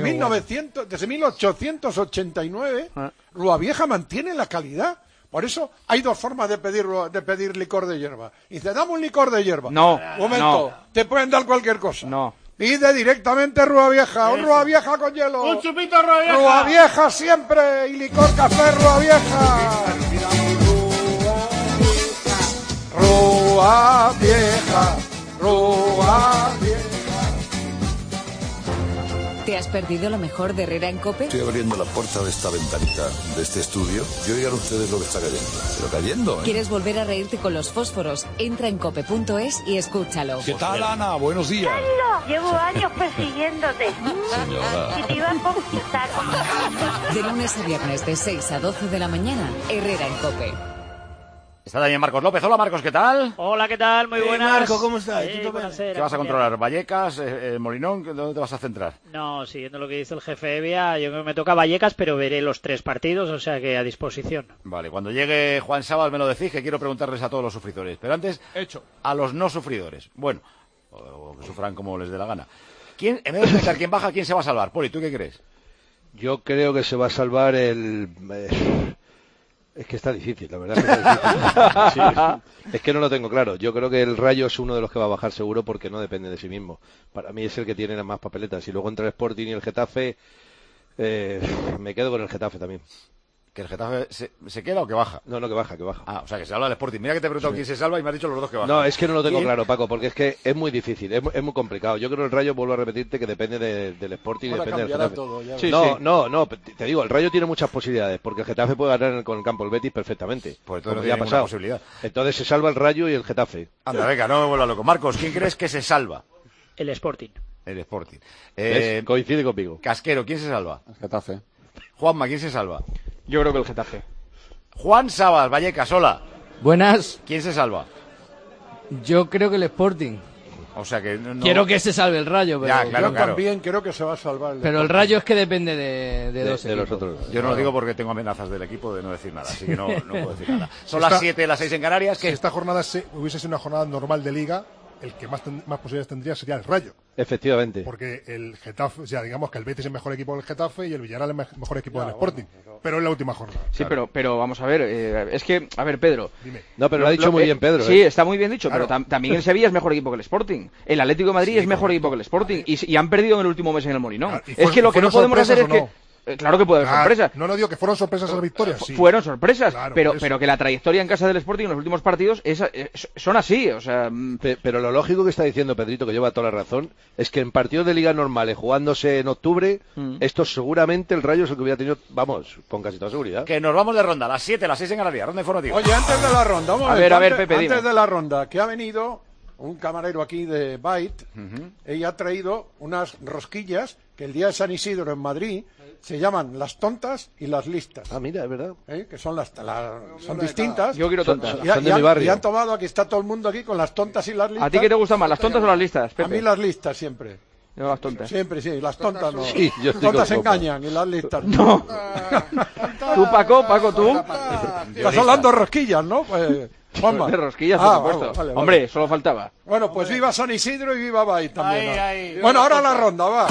1889, Ruavieja mantiene la calidad. Por eso hay dos formas de pedir licor de hierba. Y dice, dame un licor de hierba. No, Un momento, no. te pueden dar cualquier cosa. No. Pide directamente Ruavieja, un Ruavieja con hielo. ¡Un chupito Ruavieja! Ruavieja siempre y licor café Ruavieja. Ruavieja, Ruavieja. ¿Te has perdido lo mejor de Herrera en COPE? Estoy abriendo la puerta de esta ventanita, de este estudio, y oigan ustedes lo que está cayendo. Pero cayendo, ¿Quieres volver a reírte con los fósforos? Entra en cope.es y escúchalo. ¿Qué tal, Ana? Buenos días. Carlos, llevo años persiguiéndote. Señora. Y te iba a conquistar. De lunes a viernes de 6 a 12 de la mañana, Herrera en COPE. Está también Marcos López. Hola, Marcos, ¿qué tal? Hola, ¿qué tal? Muy buenas. Marco, ¿cómo estás? ¿Qué vas a controlar? ¿Vallecas? ¿Molinón? ¿Dónde te vas a centrar? No, siguiendo lo que dice el jefe Evia, yo creo que me toca Vallecas, pero veré los 3 partidos, o sea que a disposición. Vale, cuando llegue Juan Sabas me lo decís, que quiero preguntarles a todos los sufridores. Pero antes, a los no sufridores. Bueno, o que sufran como les dé la gana. En vez de pensar quién baja, ¿quién se va a salvar? Poli, ¿tú qué crees? Yo creo que se va a salvar el... Es que está difícil, la verdad. Que está difícil. Sí, es que no lo tengo claro. Yo creo que el Rayo es uno de los que va a bajar seguro porque no depende de sí mismo. Para mí es el que tiene las más papeletas. Y luego entre el Sporting y el Getafe, me quedo con el Getafe también. ¿Que el Getafe se queda o que baja? No, que baja. Ah, o sea, que se salva el Sporting. Mira que te he preguntado quién se salva y me has dicho los dos que bajan. No, es que no lo tengo claro, Paco, porque es que es muy difícil, es muy complicado. Yo creo que el Rayo, vuelvo a repetirte, que depende del Sporting y depende del Getafe. Todo, no, te digo, el Rayo tiene muchas posibilidades, porque el Getafe puede ganar con el campo el Betis perfectamente. Pues entonces no tiene ninguna posibilidad. Entonces se salva el Rayo y el Getafe. Anda, venga, no me vuelvas loco. Marcos, ¿quién crees que se salva? El Sporting. El Sporting. Coincide conmigo. Casquero, ¿quién se salva? El Getafe. Juanma, ¿quién se salva? Yo creo que el Getafe. Juan Sabas, Vallecas, hola. Buenas. ¿Quién se salva? Yo creo que el Sporting. O sea que no... Quiero que se salve el Rayo, pero... Ya, claro. También creo que se va a salvar pero el Rayo es que depende de dos equipos. Los otros. Yo no lo digo porque tengo amenazas del equipo de no decir nada, así que no puedo decir nada. Son las 7, las 6 en Canarias. Si esta jornada hubiese sido una jornada normal de Liga, el que más posibilidades tendría sería el Rayo. Efectivamente. Porque el Getafe, o sea, digamos que el Betis es el mejor equipo del Getafe y el Villarreal es el mejor equipo del Sporting. Pero en la última jornada. Sí, claro. pero vamos a ver, es que, a ver, Pedro. Dime. No, pero lo ha dicho muy bien Pedro. Sí, está muy bien dicho, claro. Pero también el Sevilla es mejor equipo que el Sporting. El Atlético de Madrid es mejor equipo que el Sporting. Y han perdido en el último mes en el Molinón. Claro, es que lo que no podemos hacer es que... Claro que puede haber sorpresas. No digo que fueron sorpresas las victorias. Sí. Fueron sorpresas, claro, pero que la trayectoria en casa del Sporting en los últimos partidos son así, o sea... Pero lo lógico que está diciendo Pedrito, que lleva toda la razón, es que en partidos de liga normales, jugándose en octubre, esto seguramente el Rayo es el que hubiera tenido, vamos, con casi toda seguridad. Que nos vamos de ronda, las 7, las 6 en Canarias, ronda informativa. Oye, antes de la ronda, vamos a ver, Pepe, antes de la ronda, que ha venido un camarero aquí de Byte, ella ha traído unas rosquillas que el día de San Isidro en Madrid se llaman las tontas y las listas. Ah, mira, es verdad. Que son son distintas. Yo quiero tontas. Son de mi barrio. Y han tomado, aquí está todo el mundo aquí con las tontas y las listas. ¿A ti qué te gustan más, las tontas o las listas, Pepe? A mí las listas siempre. Yo las tontas. Siempre, sí, las tontas no. Sí, las tontas engañan y las listas no. ¿Tú, Paco, tú? Estás hablando de rosquillas, ¿no? Pues... Juanma. De rosquillas, por supuesto. Vale. Hombre, solo faltaba. Bueno, pues viva San Isidro y viva Bay también. Ahí. Bueno, ahora la ronda, va.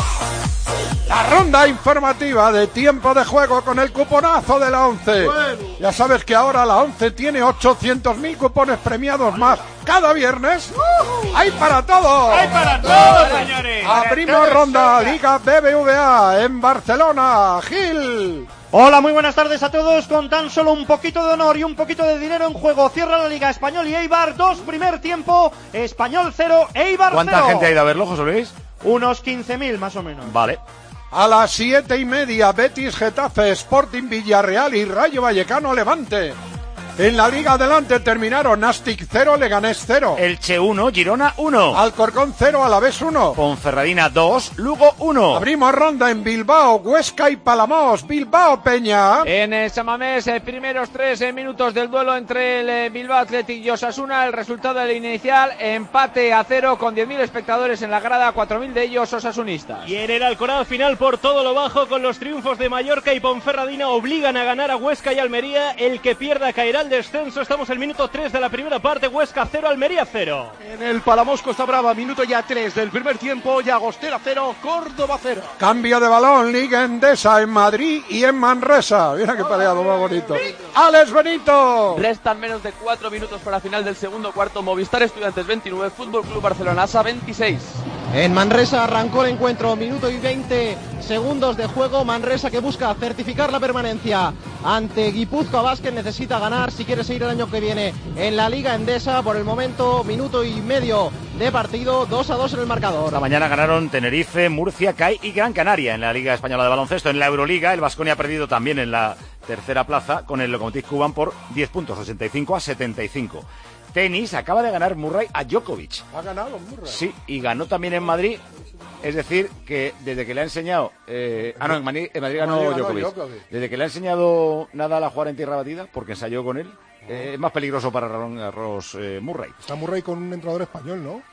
La ronda informativa de tiempo de juego con el cuponazo de la ONCE. Bueno. Ya sabes que ahora la ONCE tiene 800.000 cupones premiados más cada viernes. ¡Hay para todos! ¡Hay para todos, señores! Abrimos ronda Liga BBVA en Barcelona. Gil. Hola, muy buenas tardes a todos. Con tan solo un poquito de honor y un poquito de dinero en juego, cierra la Liga Español y Eibar 2, primer tiempo, Español 0, Eibar 0. ¿Cuánta gente ha ido a verlo, José Luis? Unos 15.000 más o menos. Vale. A las 7:30, Betis, Getafe, Sporting, Villarreal y Rayo Vallecano, Levante. En la Liga adelante terminaron Nastic 0, Leganés 0. Elche 1, Girona 1. Alcorcón 0, Alavés 1. Ponferradina 2, Lugo 1. Abrimos ronda en Bilbao, Huesca y Palamos. Bilbao, Peña. En San Mamés, primeros 3 minutos del duelo entre el Bilbao Athletic y Osasuna. El resultado del inicial, empate a 0 con 10.000 espectadores en la grada, 4.000 de ellos osasunistas. Y en el Alcoraz final por todo lo bajo, con los triunfos de Mallorca y Ponferradina obligan a ganar a Huesca y Almería. El que pierda caerá al descenso. Estamos en el minuto 3 de la primera parte. Huesca 0, Almería 0. En el Palamos Costa Brava, minuto ya 3 del primer tiempo. Llagostera 0, Córdoba 0. Cambio de balón, Liga Endesa en Madrid y en Manresa. Mira qué peleado más bonito. Alex Benito. Restan menos de 4 minutos para final del segundo cuarto. Movistar Estudiantes 29, Fútbol Club Barcelona ASA 26. En Manresa arrancó el encuentro, minuto y 20 segundos de juego. Manresa que busca certificar la permanencia ante Guipúzcoa Basket, necesita ganar si quiere seguir el año que viene en la Liga Endesa. Por el momento, minuto y medio de partido, 2-2 en el marcador. Esta mañana ganaron Tenerife, Murcia, CAI y Gran Canaria en la Liga Española de Baloncesto. En la Euroliga, el Baskonia ha perdido también en la tercera plaza con el Lokomotiv Kuban por 10 puntos, 65-75. Tenis, acaba de ganar Murray a Djokovic. Ha ganado Murray. Sí, y ganó también en Madrid. Es decir, que desde que le ha enseñado... en Madrid ganó Djokovic. Desde que le ha enseñado Nadal a jugar en tierra batida, porque ensayó con él, es más peligroso para Roland Garros Murray. Está Murray con un entrenador español, ¿no?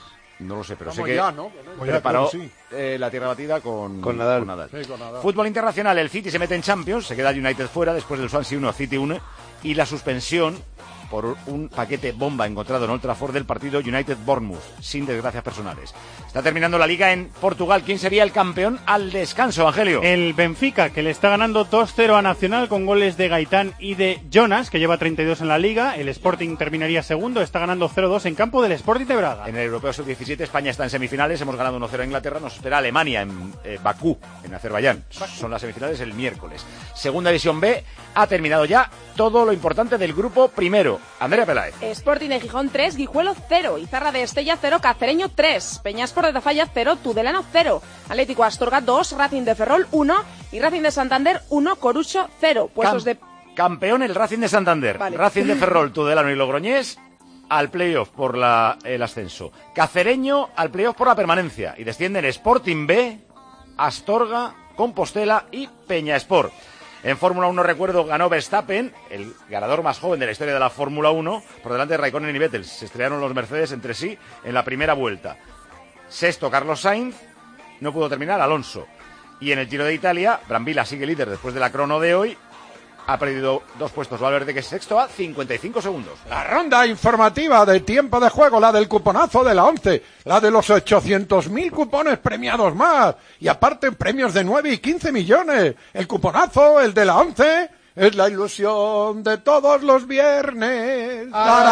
No lo sé, pero Vamos sé que ya, ¿no? preparó sí. La tierra batida con Nadal. Sí, con Nadal. Fútbol internacional, el City se mete en Champions, se queda United fuera después del Swansea 1, City 1, y la suspensión por un paquete bomba encontrado en Old Trafford del partido United-Bournemouth, sin desgracias personales. Está terminando la Liga en Portugal. ¿Quién sería el campeón al descanso, Angelio? El Benfica, que le está ganando 2-0 a Nacional con goles de Gaitán y de Jonas, que lleva 32 en la Liga. El Sporting terminaría segundo, está ganando 0-2 en campo del Sporting de Braga. En el Europeo Sub-17 España está en semifinales, hemos ganado 1-0 a Inglaterra, nos espera Alemania en Bakú, en Azerbaiyán. Son las semifinales el miércoles. Segunda División B, ha terminado ya todo lo importante del grupo primero. Andrea Peláez. Sporting de Gijón 3, Guijuelo 0, Izarra de Estella 0, Cacereño 3, Peñaspor de Tafalla 0, Tudelano 0, Atlético Astorga 2, Racing de Ferrol 1 y Racing de Santander 1, Corucho 0. Puestos de... Campeón el Racing de Santander. Vale. Racing de Ferrol, Tudelano y Logroñés al playoff por el ascenso. Cacereño al playoff por la permanencia. Y descienden Sporting B, Astorga, Compostela y Peñaspor. En Fórmula 1, recuerdo, ganó Verstappen, el ganador más joven de la historia de la Fórmula 1, por delante de Raikkonen y Vettel. Se estrellaron los Mercedes entre sí en la primera vuelta. Sexto, Carlos Sainz, no pudo terminar, Alonso. Y en el Giro de Italia, Brambilla sigue líder después de la crono de hoy. Ha perdido 2 puestos Valverde, que es sexto, a 55 segundos. La ronda informativa de tiempo de juego, la del cuponazo de la 11, la de los 800.000 cupones premiados más, y aparte premios de 9 y 15 millones. El cuponazo, el de la 11, es la ilusión de todos los viernes.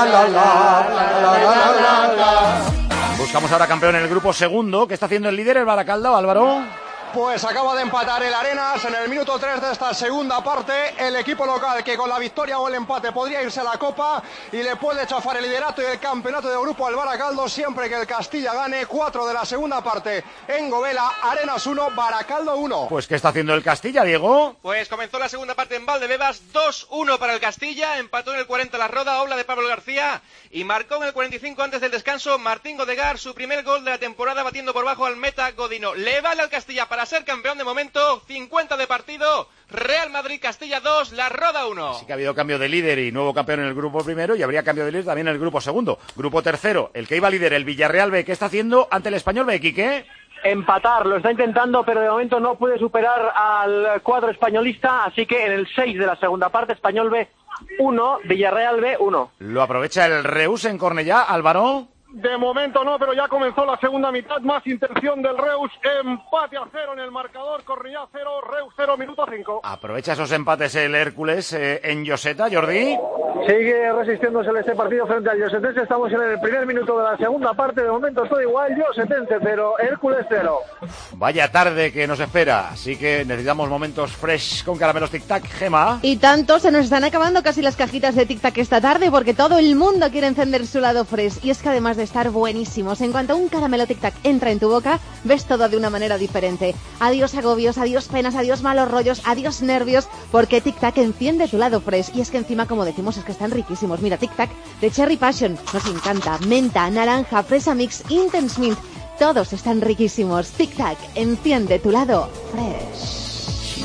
Buscamos ahora campeón en el grupo segundo. ¿Qué está haciendo el líder, el Baracaldo, Álvaro? Pues acaba de empatar el Arenas en el minuto 3 de esta segunda parte. El equipo local, que con la victoria o el empate podría irse a la Copa y le puede chafar el liderato y el campeonato de grupo al Baracaldo siempre que el Castilla gane. 4 de la segunda parte en Govela, Arenas 1, Baracaldo 1. Pues ¿qué está haciendo el Castilla, Diego? Pues comenzó la segunda parte en Valdebebas, 2-1 para el Castilla, empató en el 40 la Roda, obra de Pablo García, y marcó en el 45 antes del descanso Martín Godegar, su primer gol de la temporada, batiendo por bajo al meta Godino. Le vale al Castilla para ser campeón de momento, 50 de partido, Real Madrid Castilla 2, La Roda 1. Sí que ha habido cambio de líder y nuevo campeón en el grupo primero, y habría cambio de líder también en el grupo segundo. Grupo tercero, el que iba líder, el Villarreal B, ¿qué está haciendo ante el Español B, Quique? Empatar, lo está intentando, pero de momento no puede superar al cuadro españolista, así que en el 6 de la segunda parte, Español B 1, Villarreal B 1. Lo aprovecha el Reus en Cornellá, Álvaro. De momento no, pero ya comenzó la segunda mitad, más intención del Reus, empate a 0 en el marcador, Cornellá 0, Reus 0, minuto 5. Aprovecha esos empates el Hércules en Lloseta, Jordi. Sigue resistiéndose este partido frente al Llosetense, estamos en el primer minuto de la segunda parte, de momento todo igual, Llosetense 0, Hércules 0. Vaya tarde que nos espera, así que necesitamos momentos fresh con caramelos Tic Tac, Gema. Y tanto, se nos están acabando casi las cajitas de Tic Tac esta tarde porque todo el mundo quiere encender su lado fresh, y es que además de estar buenísimos, en cuanto un caramelo Tic Tac entra en tu boca, ves todo de una manera diferente. Adiós agobios, adiós penas, adiós malos rollos, adiós nervios, porque Tic Tac enciende tu lado fresh. Y es que encima, como decimos, es que están riquísimos. Mira, Tic Tac de Cherry Passion, nos encanta, menta, naranja, fresa mix, Intense Mint, todos están riquísimos. Tic Tac, enciende tu lado fresh.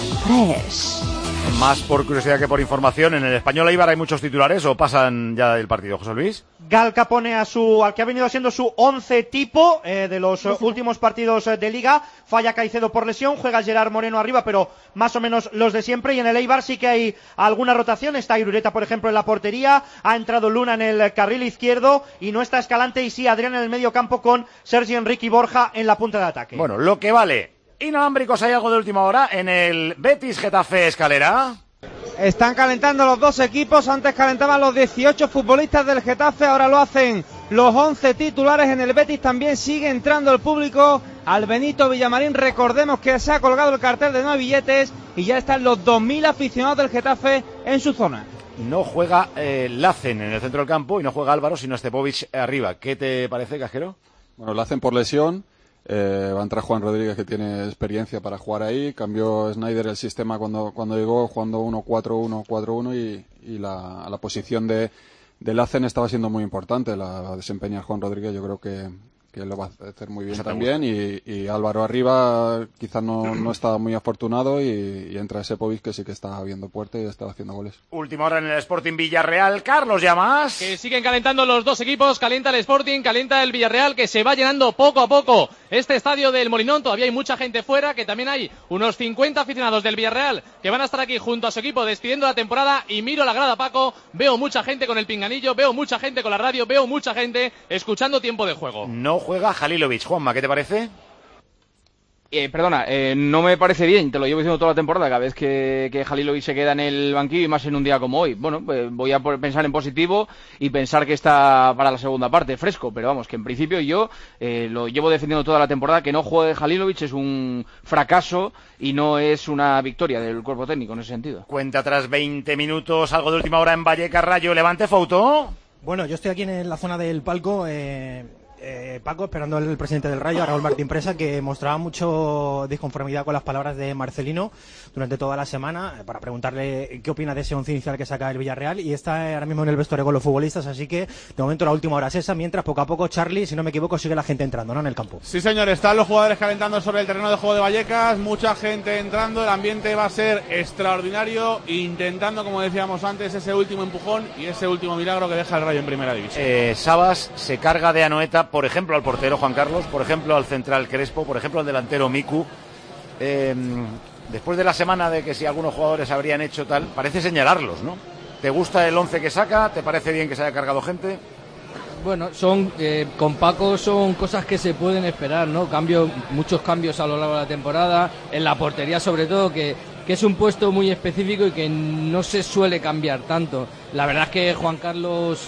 Fresh. Más por curiosidad que por información, ¿en el Español Eibar hay muchos titulares o pasan ya del partido, José Luis? Galca pone al que ha venido siendo su 11 tipo de los últimos partidos de Liga. Falla Caicedo por lesión, juega Gerard Moreno arriba, pero más o menos los de siempre. Y en el Eibar sí que hay alguna rotación. Está Irureta, por ejemplo, en la portería. Ha entrado Luna en el carril izquierdo y no está Escalante. Y sí, Adrián en el medio campo con Sergi Enrique y Borja en la punta de ataque. Bueno, lo que vale. Inalámbricos, ¿hay algo de última hora en el Betis Getafe Escalera? Están calentando los dos equipos, antes calentaban los 18 futbolistas del Getafe, ahora lo hacen los 11 titulares. En el Betis también sigue entrando el público al Benito Villamarín. Recordemos que se ha colgado el cartel de 9 billetes y ya están los 2.000 aficionados del Getafe en su zona. No juega Lacen en el centro del campo y no juega Álvaro, sino Stepovic arriba. ¿Qué te parece, Casquero? Bueno, Lacen por lesión. Va a entrar Juan Rodríguez, que tiene experiencia para jugar ahí. Cambió Snyder el sistema cuando llegó, jugando 1-4-1, 4-1 y la posición de Lacen estaba siendo muy importante. La desempeña Juan Rodríguez, yo creo que lo va a hacer muy bien también, y Álvaro arriba quizás no está muy afortunado, y entra Sepovic, que sí que está viendo puerta y está haciendo goles. Última hora en el Sporting Villarreal. Carlos Llamas. Que siguen calentando los dos equipos, calienta el Sporting, calienta el Villarreal, que se va llenando poco a poco este estadio del Molinón. Todavía hay mucha gente fuera, que también hay unos 50 aficionados del Villarreal que van a estar aquí junto a su equipo despidiendo la temporada, y miro la grada, Paco, veo mucha gente con el pinganillo, veo mucha gente con la radio, veo mucha gente escuchando tiempo de juego. No juega Halilovic. Juanma, ¿qué te parece? Perdona, no me parece bien, te lo llevo diciendo toda la temporada, cada vez que Halilovic se queda en el banquillo, y más en un día como hoy. Bueno, voy a pensar en positivo y pensar que está para la segunda parte fresco, pero vamos, que en principio yo lo llevo defendiendo toda la temporada, que no juegue Halilovic es un fracaso y no es una victoria del cuerpo técnico en ese sentido. Cuenta tras 20 minutos, algo de última hora en Vallecas, Rayo, Levante, Fouto. Bueno, yo estoy aquí en la zona del palco, Paco, esperando al presidente del Rayo, a Raúl Martín Presa, que mostraba mucho disconformidad con las palabras de Marcelino durante toda la semana, para preguntarle qué opina de ese once inicial que saca el Villarreal, y está ahora mismo en el vestuario con los futbolistas, así que de momento la última hora es esa, mientras poco a poco, Charlie, si no me equivoco, sigue la gente entrando, ¿no?, en el campo. Sí, señor, están los jugadores calentando sobre el terreno de juego de Vallecas, mucha gente entrando, el ambiente va a ser extraordinario, intentando, como decíamos antes, ese último empujón y ese último milagro que deja el Rayo en primera división. Sabas se carga de Anoeta, por ejemplo, al portero Juan Carlos, por ejemplo, al central Crespo, por ejemplo, al delantero Miku. Después de la semana de que si algunos jugadores habrían hecho tal, parece señalarlos, ¿no? ¿Te gusta el 11 que saca? ¿Te parece bien que se haya cargado gente? Bueno, con Paco son cosas que se pueden esperar, ¿no? Muchos cambios a lo largo de la temporada, en la portería sobre todo, que es un puesto muy específico y que no se suele cambiar tanto. La verdad es que Juan Carlos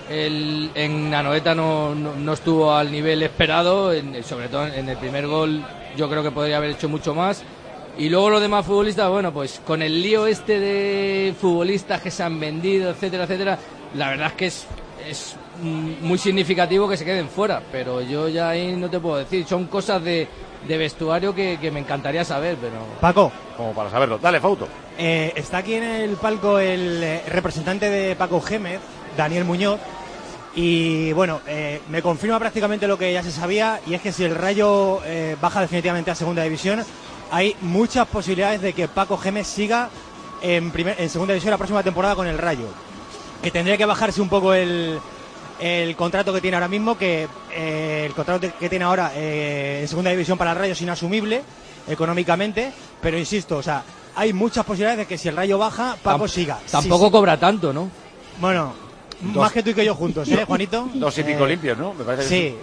en Anoeta no estuvo al nivel esperado, sobre todo en el primer gol yo creo que podría haber hecho mucho más. Y luego los demás futbolistas, bueno, pues con el lío este de futbolistas que se han vendido, etcétera, etcétera, la verdad es que es muy significativo que se queden fuera, pero yo ya ahí no te puedo decir, son cosas de vestuario que me encantaría saber, pero... Paco. Como para saberlo. Dale, Fouto. Está aquí en el palco el representante de Paco Gémez, Daniel Muñoz, y bueno, me confirma prácticamente lo que ya se sabía, y es que si el Rayo baja definitivamente a segunda división, hay muchas posibilidades de que Paco Gémez siga en segunda división la próxima temporada con el Rayo, que tendría que bajarse un poco el contrato que tiene ahora mismo, que el contrato que tiene ahora en segunda división para el Rayo es inasumible económicamente, pero insisto, o sea, hay muchas posibilidades de que si el Rayo baja, Paco siga. Tampoco cobra tanto, ¿no? Bueno, más que tú y que yo juntos, Juanito? 2 y pico limpios, ¿no? Me parece sí,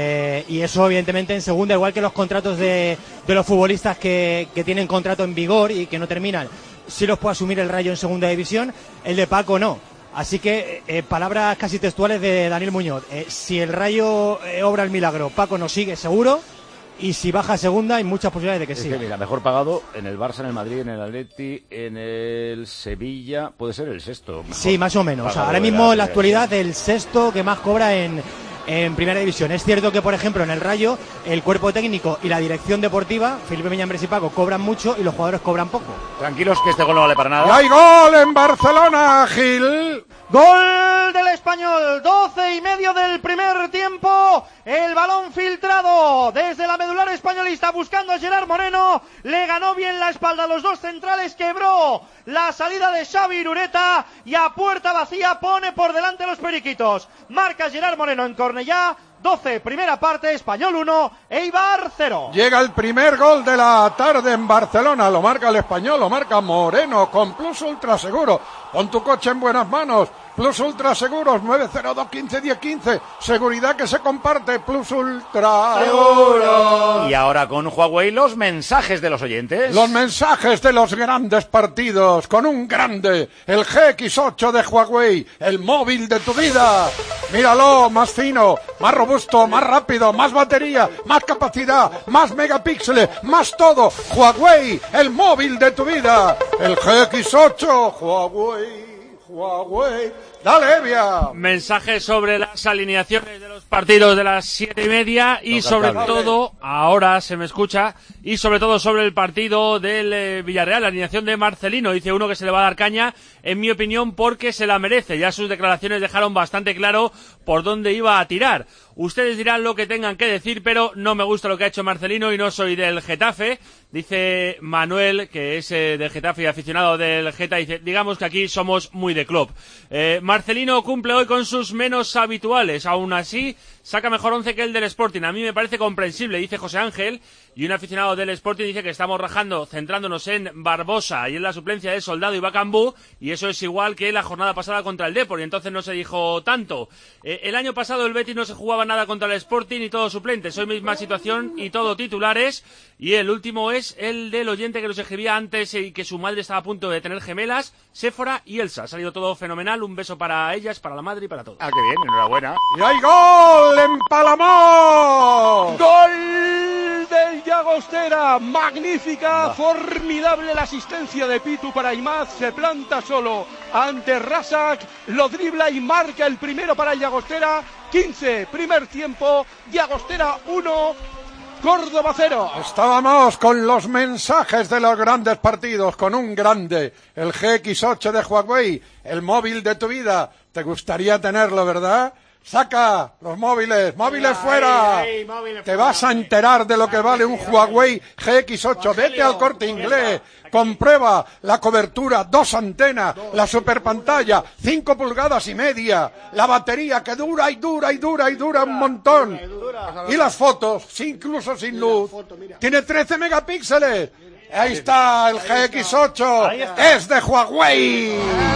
y eso evidentemente en segunda, igual que los contratos de los futbolistas que tienen contrato en vigor y que no terminan, sí los puede asumir el Rayo en segunda división, el de Paco no. Así que, palabras casi textuales de Daniel Muñoz, si el Rayo obra el milagro, Paco no sigue seguro, y si baja a segunda hay muchas posibilidades de que siga. Que mira, mejor pagado en el Barça, en el Madrid, en el Atleti, en el Sevilla, puede ser el sexto. Sí, más o menos. O sea, ahora mismo en la actualidad el sexto que más cobra en primera división. Es cierto que, por ejemplo, en el Rayo, el cuerpo técnico y la dirección deportiva, Felipe Miñambres y Paco, cobran mucho y los jugadores cobran poco. Tranquilos, que este gol no vale para nada. ¡Y hay gol en Barcelona, Gil! Gol del Español, 12:30 del primer tiempo, el balón filtrado desde la medular españolista buscando a Gerard Moreno, le ganó bien la espalda a los dos centrales, quebró la salida de Xavi Irureta y a puerta vacía pone por delante a los periquitos. Marca Gerard Moreno en Cornellá, 12, primera parte, Español 1, Eibar 0. Llega el primer gol de la tarde en Barcelona, lo marca el Español, lo marca Moreno con Plus Ultra Seguro. Pon tu coche en buenas manos. Plus Ultra Seguros, 902-15-10-15. Seguridad que se comparte, Plus Ultra Seguro. Y ahora con Huawei los mensajes de los oyentes. Los mensajes de los grandes partidos, con un grande, el GX8 de Huawei, el móvil de tu vida. Míralo, más fino, más robusto, más rápido, más batería, más capacidad, más megapíxeles, más todo. Huawei, el móvil de tu vida. El GX8, Huawei. Dale, Evia. Mensajes sobre las alineaciones de los partidos de las 7:30 y sobre todo, ahora se me escucha, y sobre todo sobre el partido del Villarreal, la alineación de Marcelino. Dice uno que se le va a dar caña, en mi opinión, porque se la merece. Ya sus declaraciones dejaron bastante claro por dónde iba a tirar. Ustedes dirán lo que tengan que decir, pero no me gusta lo que ha hecho Marcelino y no soy del Getafe. Dice Manuel, que es del Getafe y aficionado del Geta, dice, digamos que aquí somos muy de club. Marcelino cumple hoy con sus menos habituales, aún así saca mejor 11 que el del Sporting. A mí me parece comprensible, dice José Ángel, y un aficionado del Sporting dice que estamos rajando, centrándonos en Barbosa y en la suplencia de Soldado y Bacambú, y eso es igual que la jornada pasada contra el Depor, y entonces no se dijo tanto. El año pasado el Betis no se jugaba nada contra el Sporting y todo suplentes, hoy misma situación y todo titulares. Y el último es el del oyente que nos escribía antes y que su madre estaba a punto de tener gemelas, Séfora y Elsa. Ha salido todo fenomenal, un beso para ellas, para la madre y para todos. Ah, qué bien, enhorabuena. ¡Y hay gol en Palamós! ¡Gol del Llagostera! ¡Magnífica! Formidable la asistencia de Pitu para Imaz. Se planta solo ante Rasak, lo dribla y marca el primero para el Llagostera. 15, primer tiempo, Llagostera 1, Córdoba 0. Estábamos con los mensajes de los grandes partidos, con un grande, el GX8 de Huawei, el móvil de tu vida. ¿Te gustaría tenerlo, verdad? Saca los móviles fuera. Te vas a enterar de lo que vale un Huawei GX8. Vete al Corte Inglés, comprueba la cobertura, 2 antenas, la superpantalla, 5 pulgadas y media, la batería que dura y dura y dura y dura un montón. Y las fotos, incluso sin luz. Tiene 13 megapíxeles. Ahí está el GX8. Es de Huawei.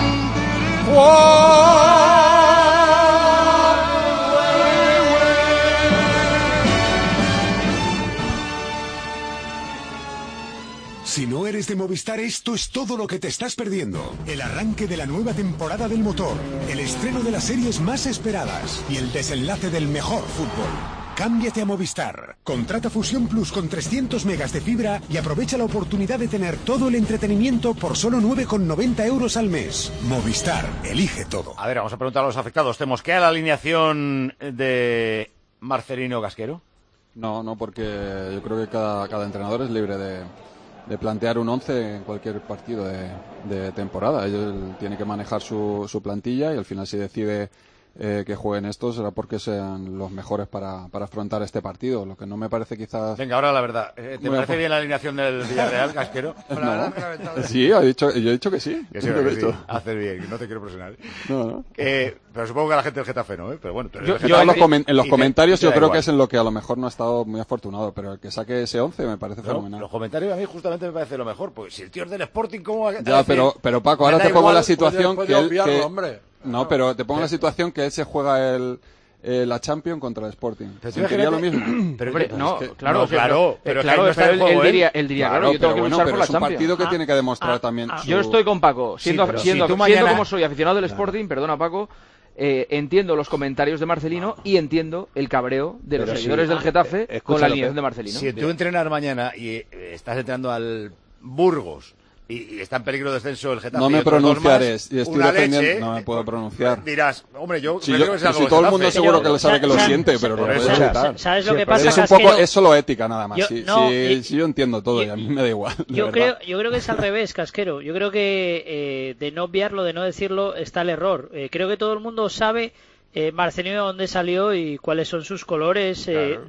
Si no eres de Movistar, esto es todo lo que te estás perdiendo. El arranque de la nueva temporada del motor, el estreno de las series más esperadas y el desenlace del mejor fútbol. Cámbiate a Movistar. Contrata Fusión Plus con 300 megas de fibra y aprovecha la oportunidad de tener todo el entretenimiento por solo 9,90 euros al mes. Movistar, elige todo. A ver, vamos a preguntar a los afectados. ¿Te mosquea la alineación de Marcelino Gasquero? No, porque yo creo que cada entrenador es libre de plantear un 11 en cualquier partido de temporada. Él tiene que manejar su plantilla y al final si decide que jueguen estos será porque sean los mejores para afrontar este partido. Lo que no me parece quizás... Venga, ahora la verdad. ¿Te parece bien la alineación del Villarreal, Gasquero? No. Sí, yo he dicho que sí. Que sí, haces bien, no te quiero presionar. No. Pero supongo que a la gente del Getafe no, pero bueno. Pero en los comentarios yo creo que es en lo que a lo mejor no ha estado muy afortunado, pero el que saque ese 11 me parece fenomenal. Los comentarios a mí justamente me parece lo mejor, porque si el tío es del Sporting, ¿cómo va a Ya, pero Paco, ahora te pongo la situación que... No, pero te pongo la situación que él se juega la Champions contra el Sporting. ¿Sería lo mismo? Pero claro, pero él diría, claro, yo tengo que luchar por la Champions. Es un partido que tiene que demostrar también. Yo estoy con Paco, siendo como soy aficionado del Sporting, perdona Paco, entiendo los comentarios de Marcelino y entiendo el cabreo de los seguidores del Getafe con la alineación de Marcelino. Si tú entrenas mañana y estás entrenando al Burgos y está en peligro de descenso el Getafe. No me pronunciaré, y estoy defendiendo, no me puedo pronunciar. Dirás, hombre, yo si todo el mundo seguro que lo sabe que lo siente, pero no puede evitar. ¿Sabes lo que pasa? Es un poco, es solo ética nada más. Si yo entiendo todo y a mí me da igual. Yo creo que es al revés, Casquero. Yo creo que de no obviarlo, de no decirlo, está el error. Creo que todo el mundo sabe Marcelino de dónde salió y cuáles son sus colores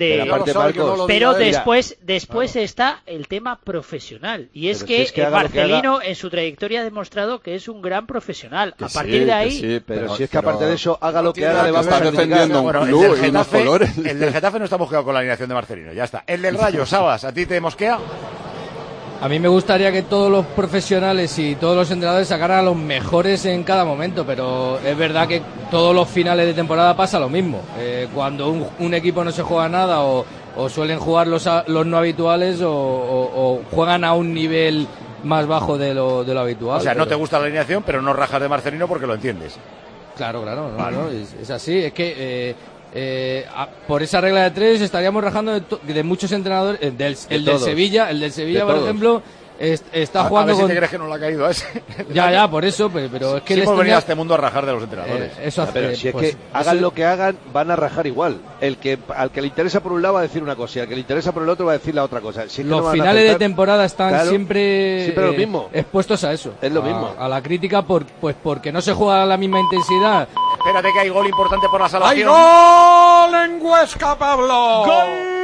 pero después está el tema profesional y es que Marcelino en su trayectoria ha demostrado que es un gran profesional. A partir de ahí pero si es que aparte de eso haga lo que haga le va a estar defendiendo un club y unos colores. El del Getafe no está mosqueado con la alineación de Marcelino, ya está. El del Rayo, Sabas, ¿a ti te mosquea? A mí me gustaría que todos los profesionales y todos los entrenadores sacaran a los mejores en cada momento, pero es verdad que todos los finales de temporada pasa lo mismo. Cuando un equipo no se juega nada o suelen jugar los no habituales o juegan a un nivel más bajo de lo habitual. O sea, no te gusta la alineación, pero no rajas de Marcelino porque lo entiendes. Claro, es así. Es que por esa regla de 3 estaríamos rajando de muchos entrenadores. El del Sevilla, por ejemplo, está jugando a ver si te crees que no le ha caído a ese. Ya, por eso, pero es que hemos venido a este mundo a rajar de los entrenadores. Pero si es que hagan lo que hagan, van a rajar igual. Al que le interesa por un lado va a decir una cosa y al que le interesa por el otro va a decir la otra cosa. Los finales de temporada están siempre lo mismo. expuestos a eso. Es lo mismo. A la crítica porque no se juega a la misma intensidad Espérate que hay gol importante por la ¡Hay salvación. gol en Huesca, Pablo! ¡Gol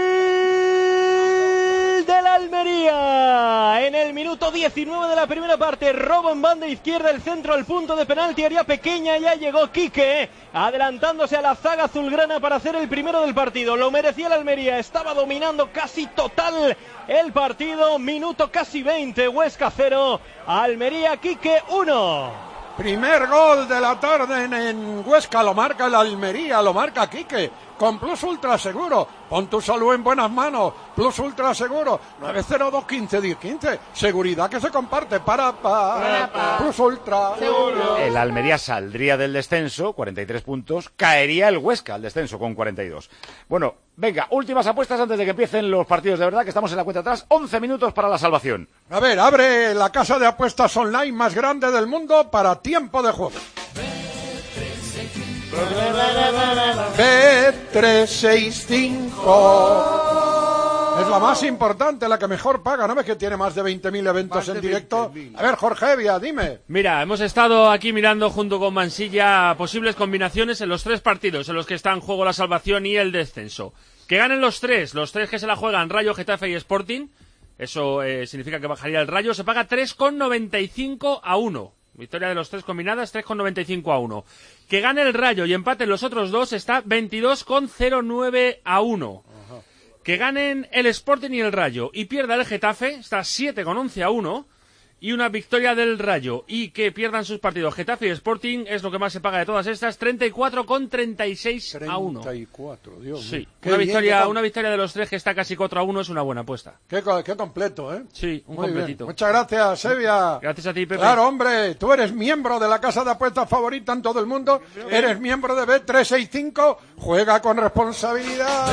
del Almería! En el minuto 19 de la primera parte, robo en banda izquierda, el centro al punto de penalti, área pequeña, ya llegó Quique, adelantándose a la zaga azulgrana para hacer el primero del partido. Lo merecía el Almería, estaba dominando casi total el partido, minuto casi 20, Huesca 0, Almería, Quique 1. Primer gol de la tarde en Huesca, lo marca el Almería, lo marca Quique, con Plus Ultra Seguro. Pon tu salud en buenas manos, Plus Ultra Seguro, 902-15-10-15. Seguridad que se comparte para Plus Ultra Seguro. El Almería saldría del descenso, 43 puntos, caería el Huesca al descenso con 42. Bueno, venga, últimas apuestas antes de que empiecen los partidos de verdad, que estamos en la cuenta atrás, 11 minutos para la salvación. A ver, abre la casa de apuestas online más grande del mundo para tiempo de juego. Bet365 es la más importante, la que mejor paga. ¿No ves que tiene más de 20.000 eventos en directo? A ver, Jorge Evia, dime. Mira, hemos estado aquí mirando junto con Mansilla posibles combinaciones en los 3 partidos en los que está en juego la salvación y el descenso. Que ganen los 3 que se la juegan Rayo, Getafe y Sporting. Eso significa que bajaría el Rayo. Se paga 3,95 a 1. Victoria de los 3 combinadas, 3,95 a 1. Que gane el Rayo y empaten los otros 2 está 22,09 a 1. Ajá. Que ganen el Sporting y el Rayo y pierda el Getafe está 7,11 a 1. Y una victoria del Rayo y que pierdan sus partidos Getafe y Sporting es lo que más se paga de todas estas, 34,36 a 1. 34, Dios sí. mío. Una victoria de los 3 que está casi 4 a 1 es una buena apuesta. Qué completo, ¿eh? Sí, un muy completito. Bien. Muchas gracias, Sevilla. Gracias a ti, Pepe. Claro, hombre, tú eres miembro de la casa de apuestas favorita en todo el mundo. Eres miembro de Bet365. Juega con responsabilidad.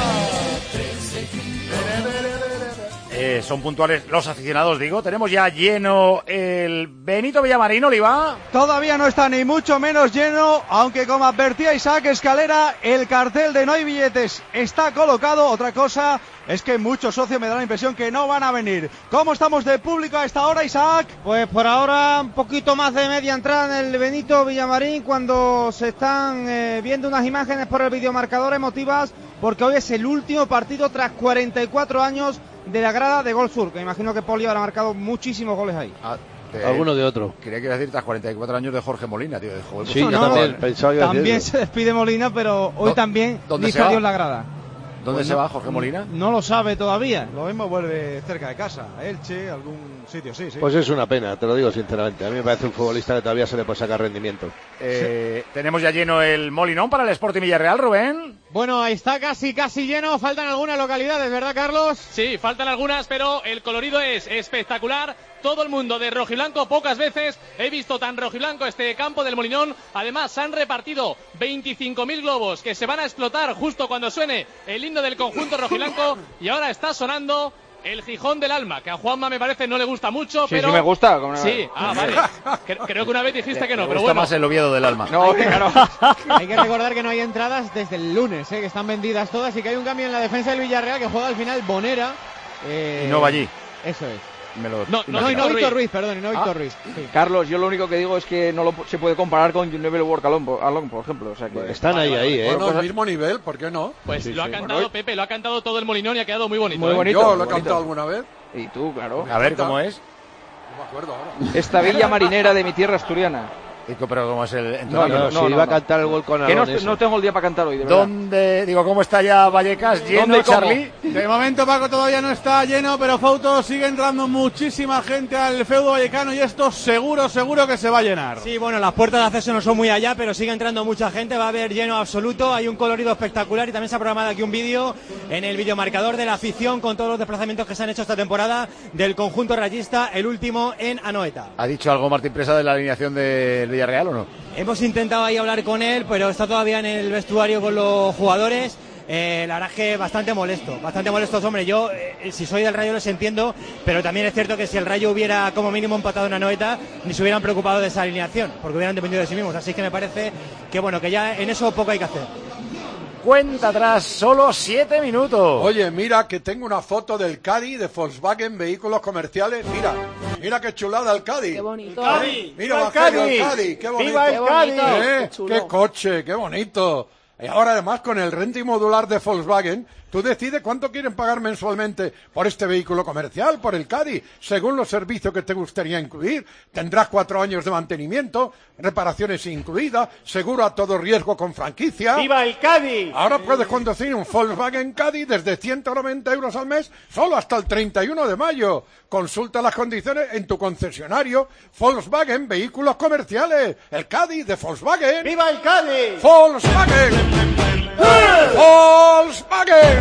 Son puntuales los aficionados, digo. Tenemos ya lleno el Benito Villamarín, Oliva. Todavía no está ni mucho menos lleno, aunque como advertía Isaac Escalera, el cartel de no hay billetes está colocado. Otra cosa es que muchos socios me dan la impresión que no van a venir. ¿Cómo estamos de público a esta hora, Isaac? Pues por ahora un poquito más de media entrada en el Benito Villamarín, cuando se están viendo unas imágenes por el videomarcador emotivas, porque hoy es el último partido tras 44 años de la grada de Gol Sur, que imagino que Poli habrá marcado muchísimos goles ahí. Alguno de otro. Quería que decir tras 44 años de Jorge Molina, tío. Sí, yo también pensaba que también se despide Molina, pero hoy también dice adiós la grada. ¿Dónde se va Jorge Molina? No lo sabe todavía. Lo mismo vuelve cerca de casa, a Elche, algún sitio, sí. Pues es una pena, te lo digo sinceramente. A mí me parece un futbolista que todavía se le puede sacar rendimiento. Tenemos ya lleno el Molinón para el Sporting Villarreal, Rubén. Bueno, ahí está casi lleno. Faltan algunas localidades, ¿verdad, Carlos? Sí, faltan algunas, pero el colorido es espectacular. Todo el mundo de rojiblanco, pocas veces he visto tan rojiblanco este campo del Molinón. Además, se han repartido 25.000 globos que se van a explotar justo cuando suene el himno del conjunto rojiblanco. Y ahora está sonando el Gijón del Alma, que a Juanma me parece no le gusta mucho, sí, pero... Sí, me gusta. Sí, vale. Creo que una vez dijiste que no, pero bueno. Me gusta más el Oviedo del Alma. No, claro. Hay que recordar que no hay entradas desde el lunes, que están vendidas todas y que hay un cambio en la defensa del Villarreal, que juega al final Bonera. Y no va allí. Eso es. No Víctor Ruiz, perdón, no Víctor Ruiz. Sí. Carlos, yo lo único que digo es que no se puede comparar con Neville Work Along, por ejemplo. O sea que están ahí, Bueno, al mismo nivel, ¿por qué no? Pues sí, lo ha cantado Pepe, lo ha cantado todo el Molinón y ha quedado muy bonito. Muy bonito. Yo lo he cantado alguna vez. Y tú, claro. A ver, ¿cómo es? No me acuerdo ahora. Esta villa marinera de mi tierra asturiana. Pero ¿cómo es el...? No, iba a cantar el gol con que Alonso. no tengo el día para cantar hoy, de verdad. ¿Dónde? Digo, ¿cómo está ya Vallecas? ¿Lleno, Charlie? De momento, Paco, todavía no está lleno, pero Fauto sigue entrando muchísima gente al feudo vallecano y esto seguro que se va a llenar. Sí, bueno, las puertas de acceso no son muy allá, pero sigue entrando mucha gente, va a haber lleno absoluto, hay un colorido espectacular y también se ha programado aquí un vídeo en el videomarcador de la afición con todos los desplazamientos que se han hecho esta temporada del conjunto rayista, el último en Anoeta. ¿Ha dicho algo Martín Presa de la alineación del Villarreal o no? Hemos intentado ahí hablar con él, pero está todavía en el vestuario con los jugadores. La verdad es que bastante molestos, hombre. Yo, si soy del Rayo, les entiendo, pero también es cierto que si el Rayo hubiera como mínimo empatado en Anoeta, ni se hubieran preocupado de esa alineación, porque hubieran dependido de sí mismos. Así que me parece que bueno, que ya en eso poco hay que hacer. cuenta atrás, solo 7 minutos. Oye, mira que tengo una foto del Caddy de Volkswagen Vehículos Comerciales. Mira qué chulada el Caddy. Qué bonito. Mira, Evangelio, el Caddy, qué bonito. ¡Viva el Caddy! Qué coche, qué bonito. Y ahora además con el renting modular de Volkswagen, tú decides cuánto quieren pagar mensualmente por este vehículo comercial, por el Caddy, según los servicios que te gustaría incluir. Tendrás 4 años de mantenimiento, reparaciones incluidas, seguro a todo riesgo con franquicia. ¡Viva el Caddy! Ahora puedes conducir un Volkswagen Caddy desde 190 euros al mes, solo hasta el 31 de mayo. Consulta las condiciones en tu concesionario Volkswagen Vehículos Comerciales. El Caddy de Volkswagen. ¡Viva el Caddy! ¡Volkswagen! ¡Volkswagen!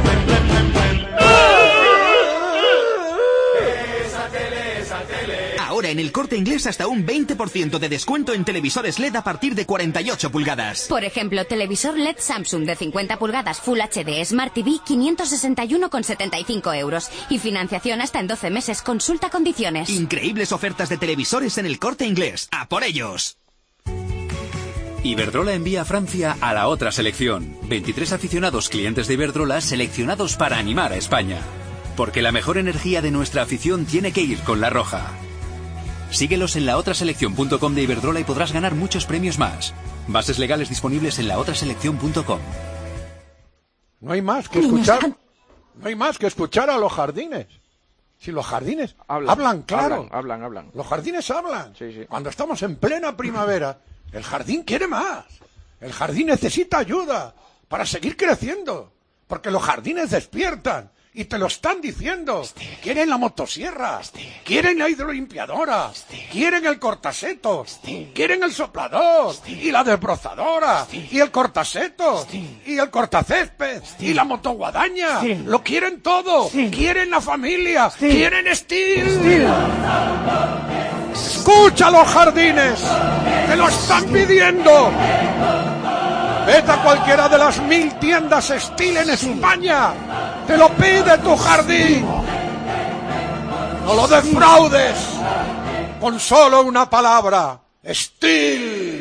Ahora en El Corte Inglés hasta un 20% de descuento en televisores LED a partir de 48 pulgadas. Por ejemplo, televisor LED Samsung de 50 pulgadas Full HD Smart TV, 561,75 euros. Y financiación hasta en 12 meses. Consulta condiciones. Increíbles ofertas de televisores en El Corte Inglés. ¡A por ellos! Iberdrola envía a Francia a la otra selección. 23 aficionados clientes de Iberdrola seleccionados para animar a España. Porque la mejor energía de nuestra afición tiene que ir con la roja. Síguelos en laotraselección.com de Iberdrola y podrás ganar muchos premios más. Bases legales disponibles en laotraselección.com. No hay más que escuchar a los jardines. Si los jardines hablan claro. Hablan. Los jardines hablan. Sí. Cuando estamos en plena primavera, el jardín quiere más. El jardín necesita ayuda para seguir creciendo. Porque los jardines despiertan. Y te lo están diciendo. Quieren la motosierra. Quieren la hidrolimpiadora. Quieren el cortasetos. Quieren el soplador. Y la desbrozadora. Y el cortasetos. Y el cortacésped. Y la motoguadaña. Lo quieren todo. Quieren la familia. Quieren Steel. Escucha a los jardines. Te lo están pidiendo. Vete a cualquiera de las 1000 tiendas Steel en España. ¡Te lo pide tu jardín! ¡No lo defraudes! Con solo una palabra. ¡Steel!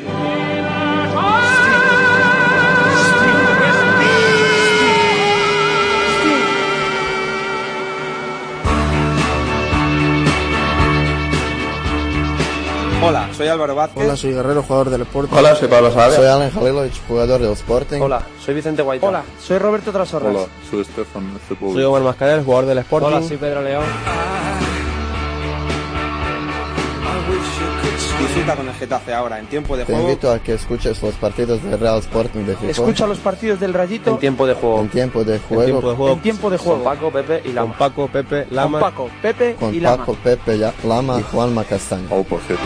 Hola, soy Álvaro Vázquez. Hola, soy Guerrero, jugador del Sporting. Hola, soy Pablo Sarabia. Soy Alan Halilovic, jugador del Sporting. Hola, soy Vicente Guaita. Hola, soy Roberto Trasorras. Hola, soy Estefan de Fútbol. Soy Omar Mascarell, jugador del Sporting. Hola, soy Pedro León. Disfruta con el Getafe ahora, en tiempo de juego. Te invito a que escuches los partidos del Real Sporting de Gijón. Escucha los partidos del Rayito. En tiempo de juego. En tiempo de juego. En tiempo de juego. Con Paco, Pepe y Lama. Con Paco, Pepe, Lama. Con Paco, Pepe y Lama. Con Paco, Pepe, Lama y Juanma Castaño. Por cierto.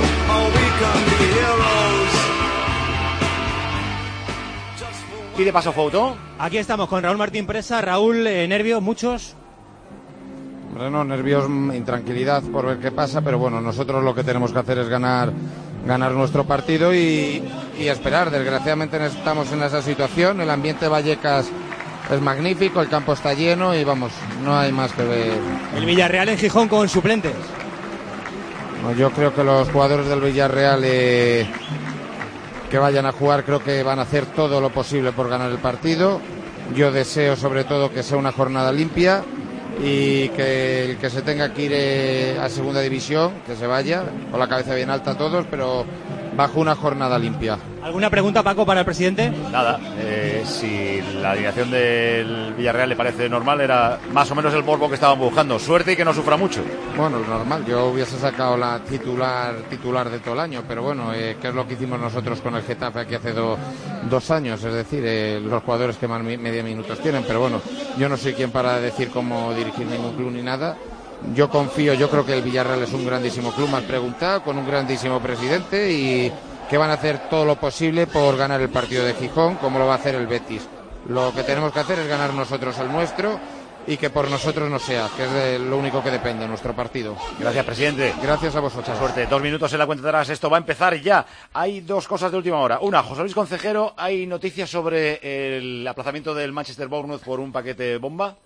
Pide paso foto. Aquí estamos con Raúl Martín Presa. Raúl, nervios, muchos. Bueno, nervios, intranquilidad por ver qué pasa, pero bueno, nosotros lo que tenemos que hacer es ganar nuestro partido y esperar. Desgraciadamente estamos en esa situación, el ambiente de Vallecas es magnífico, el campo está lleno y vamos, no hay más que ver. El Villarreal en Gijón con suplentes. No, yo creo que los jugadores del Villarreal que vayan a jugar creo que van a hacer todo lo posible por ganar el partido. Yo deseo sobre todo que sea una jornada limpia y que el que se tenga que ir a segunda división, que se vaya, con la cabeza bien alta todos, pero bajo una jornada limpia. ¿Alguna pregunta, Paco, para el presidente? Nada, si la alineación del Villarreal le parece normal, era más o menos el polvo que estaban buscando. Suerte y que no sufra mucho. Bueno, es normal, yo hubiese sacado la titular de todo el año, pero bueno, que es lo que hicimos nosotros con el Getafe aquí hace 2 años, es decir, los jugadores que más media minutos tienen, pero bueno, yo no soy quien para decir cómo dirigir ningún club ni nada. Yo creo que el Villarreal es un grandísimo club, me has preguntado, con un grandísimo presidente y que van a hacer todo lo posible por ganar el partido de Gijón, como lo va a hacer el Betis. Lo que tenemos que hacer es ganar nosotros el nuestro y que por nosotros no sea, que es de lo único que depende de nuestro partido. Gracias, presidente. Gracias a vosotros. Mucha suerte. 2 minutos en la cuenta atrás. Esto va a empezar ya. Hay 2 cosas de última hora. Una, José Luis Concejero, hay noticias sobre el aplazamiento del Manchester Bournemouth por un paquete bomba.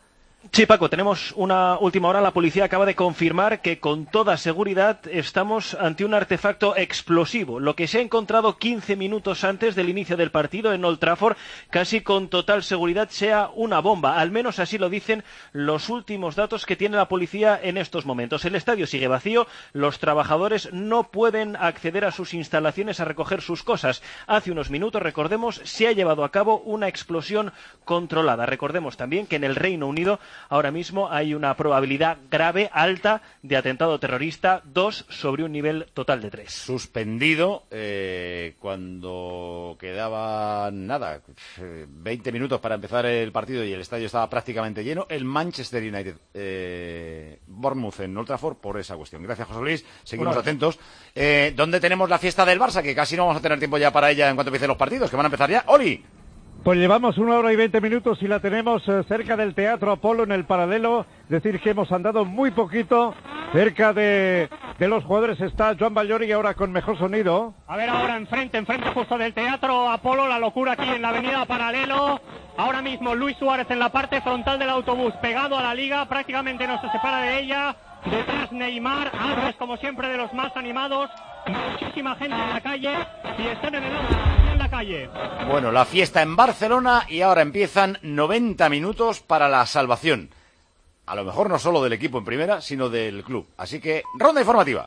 Sí, Paco, tenemos una última hora. La policía acaba de confirmar que con toda seguridad estamos ante un artefacto explosivo. Lo que se ha encontrado 15 minutos antes del inicio del partido en Old Trafford, casi con total seguridad sea una bomba. Al menos así lo dicen los últimos datos que tiene la policía en estos momentos. El estadio sigue vacío, los trabajadores no pueden acceder a sus instalaciones a recoger sus cosas. Hace unos minutos, recordemos, se ha llevado a cabo una explosión controlada. Recordemos también que en el Reino Unido ahora mismo hay una probabilidad grave, alta, de atentado terrorista, 2 sobre un nivel total de 3. Suspendido cuando quedaban, 20 minutos para empezar el partido y el estadio estaba prácticamente lleno, el Manchester United Bournemouth en Old Trafford por esa cuestión. Gracias, José Luis. Seguimos atentos. ¿Dónde tenemos la fiesta del Barça? Que casi no vamos a tener tiempo ya para ella en cuanto empiecen los partidos, que van a empezar ya. ¡Oli! Pues llevamos 1 hora y 20 minutos y la tenemos cerca del Teatro Apolo en el Paralelo. Decir que hemos andado muy poquito. Cerca de los jugadores está Joan Ballori ahora con mejor sonido. A ver ahora enfrente justo del Teatro Apolo, la locura aquí en la avenida Paralelo. Ahora mismo Luis Suárez en la parte frontal del autobús, pegado a la liga, prácticamente no se separa de ella. Detrás Neymar, Álvarez como siempre de los más animados. Muchísima gente en la calle y están en la calle. Bueno, la fiesta en Barcelona y ahora empiezan 90 minutos para la salvación. A lo mejor no solo del equipo en primera, sino del club. Así que, ronda informativa.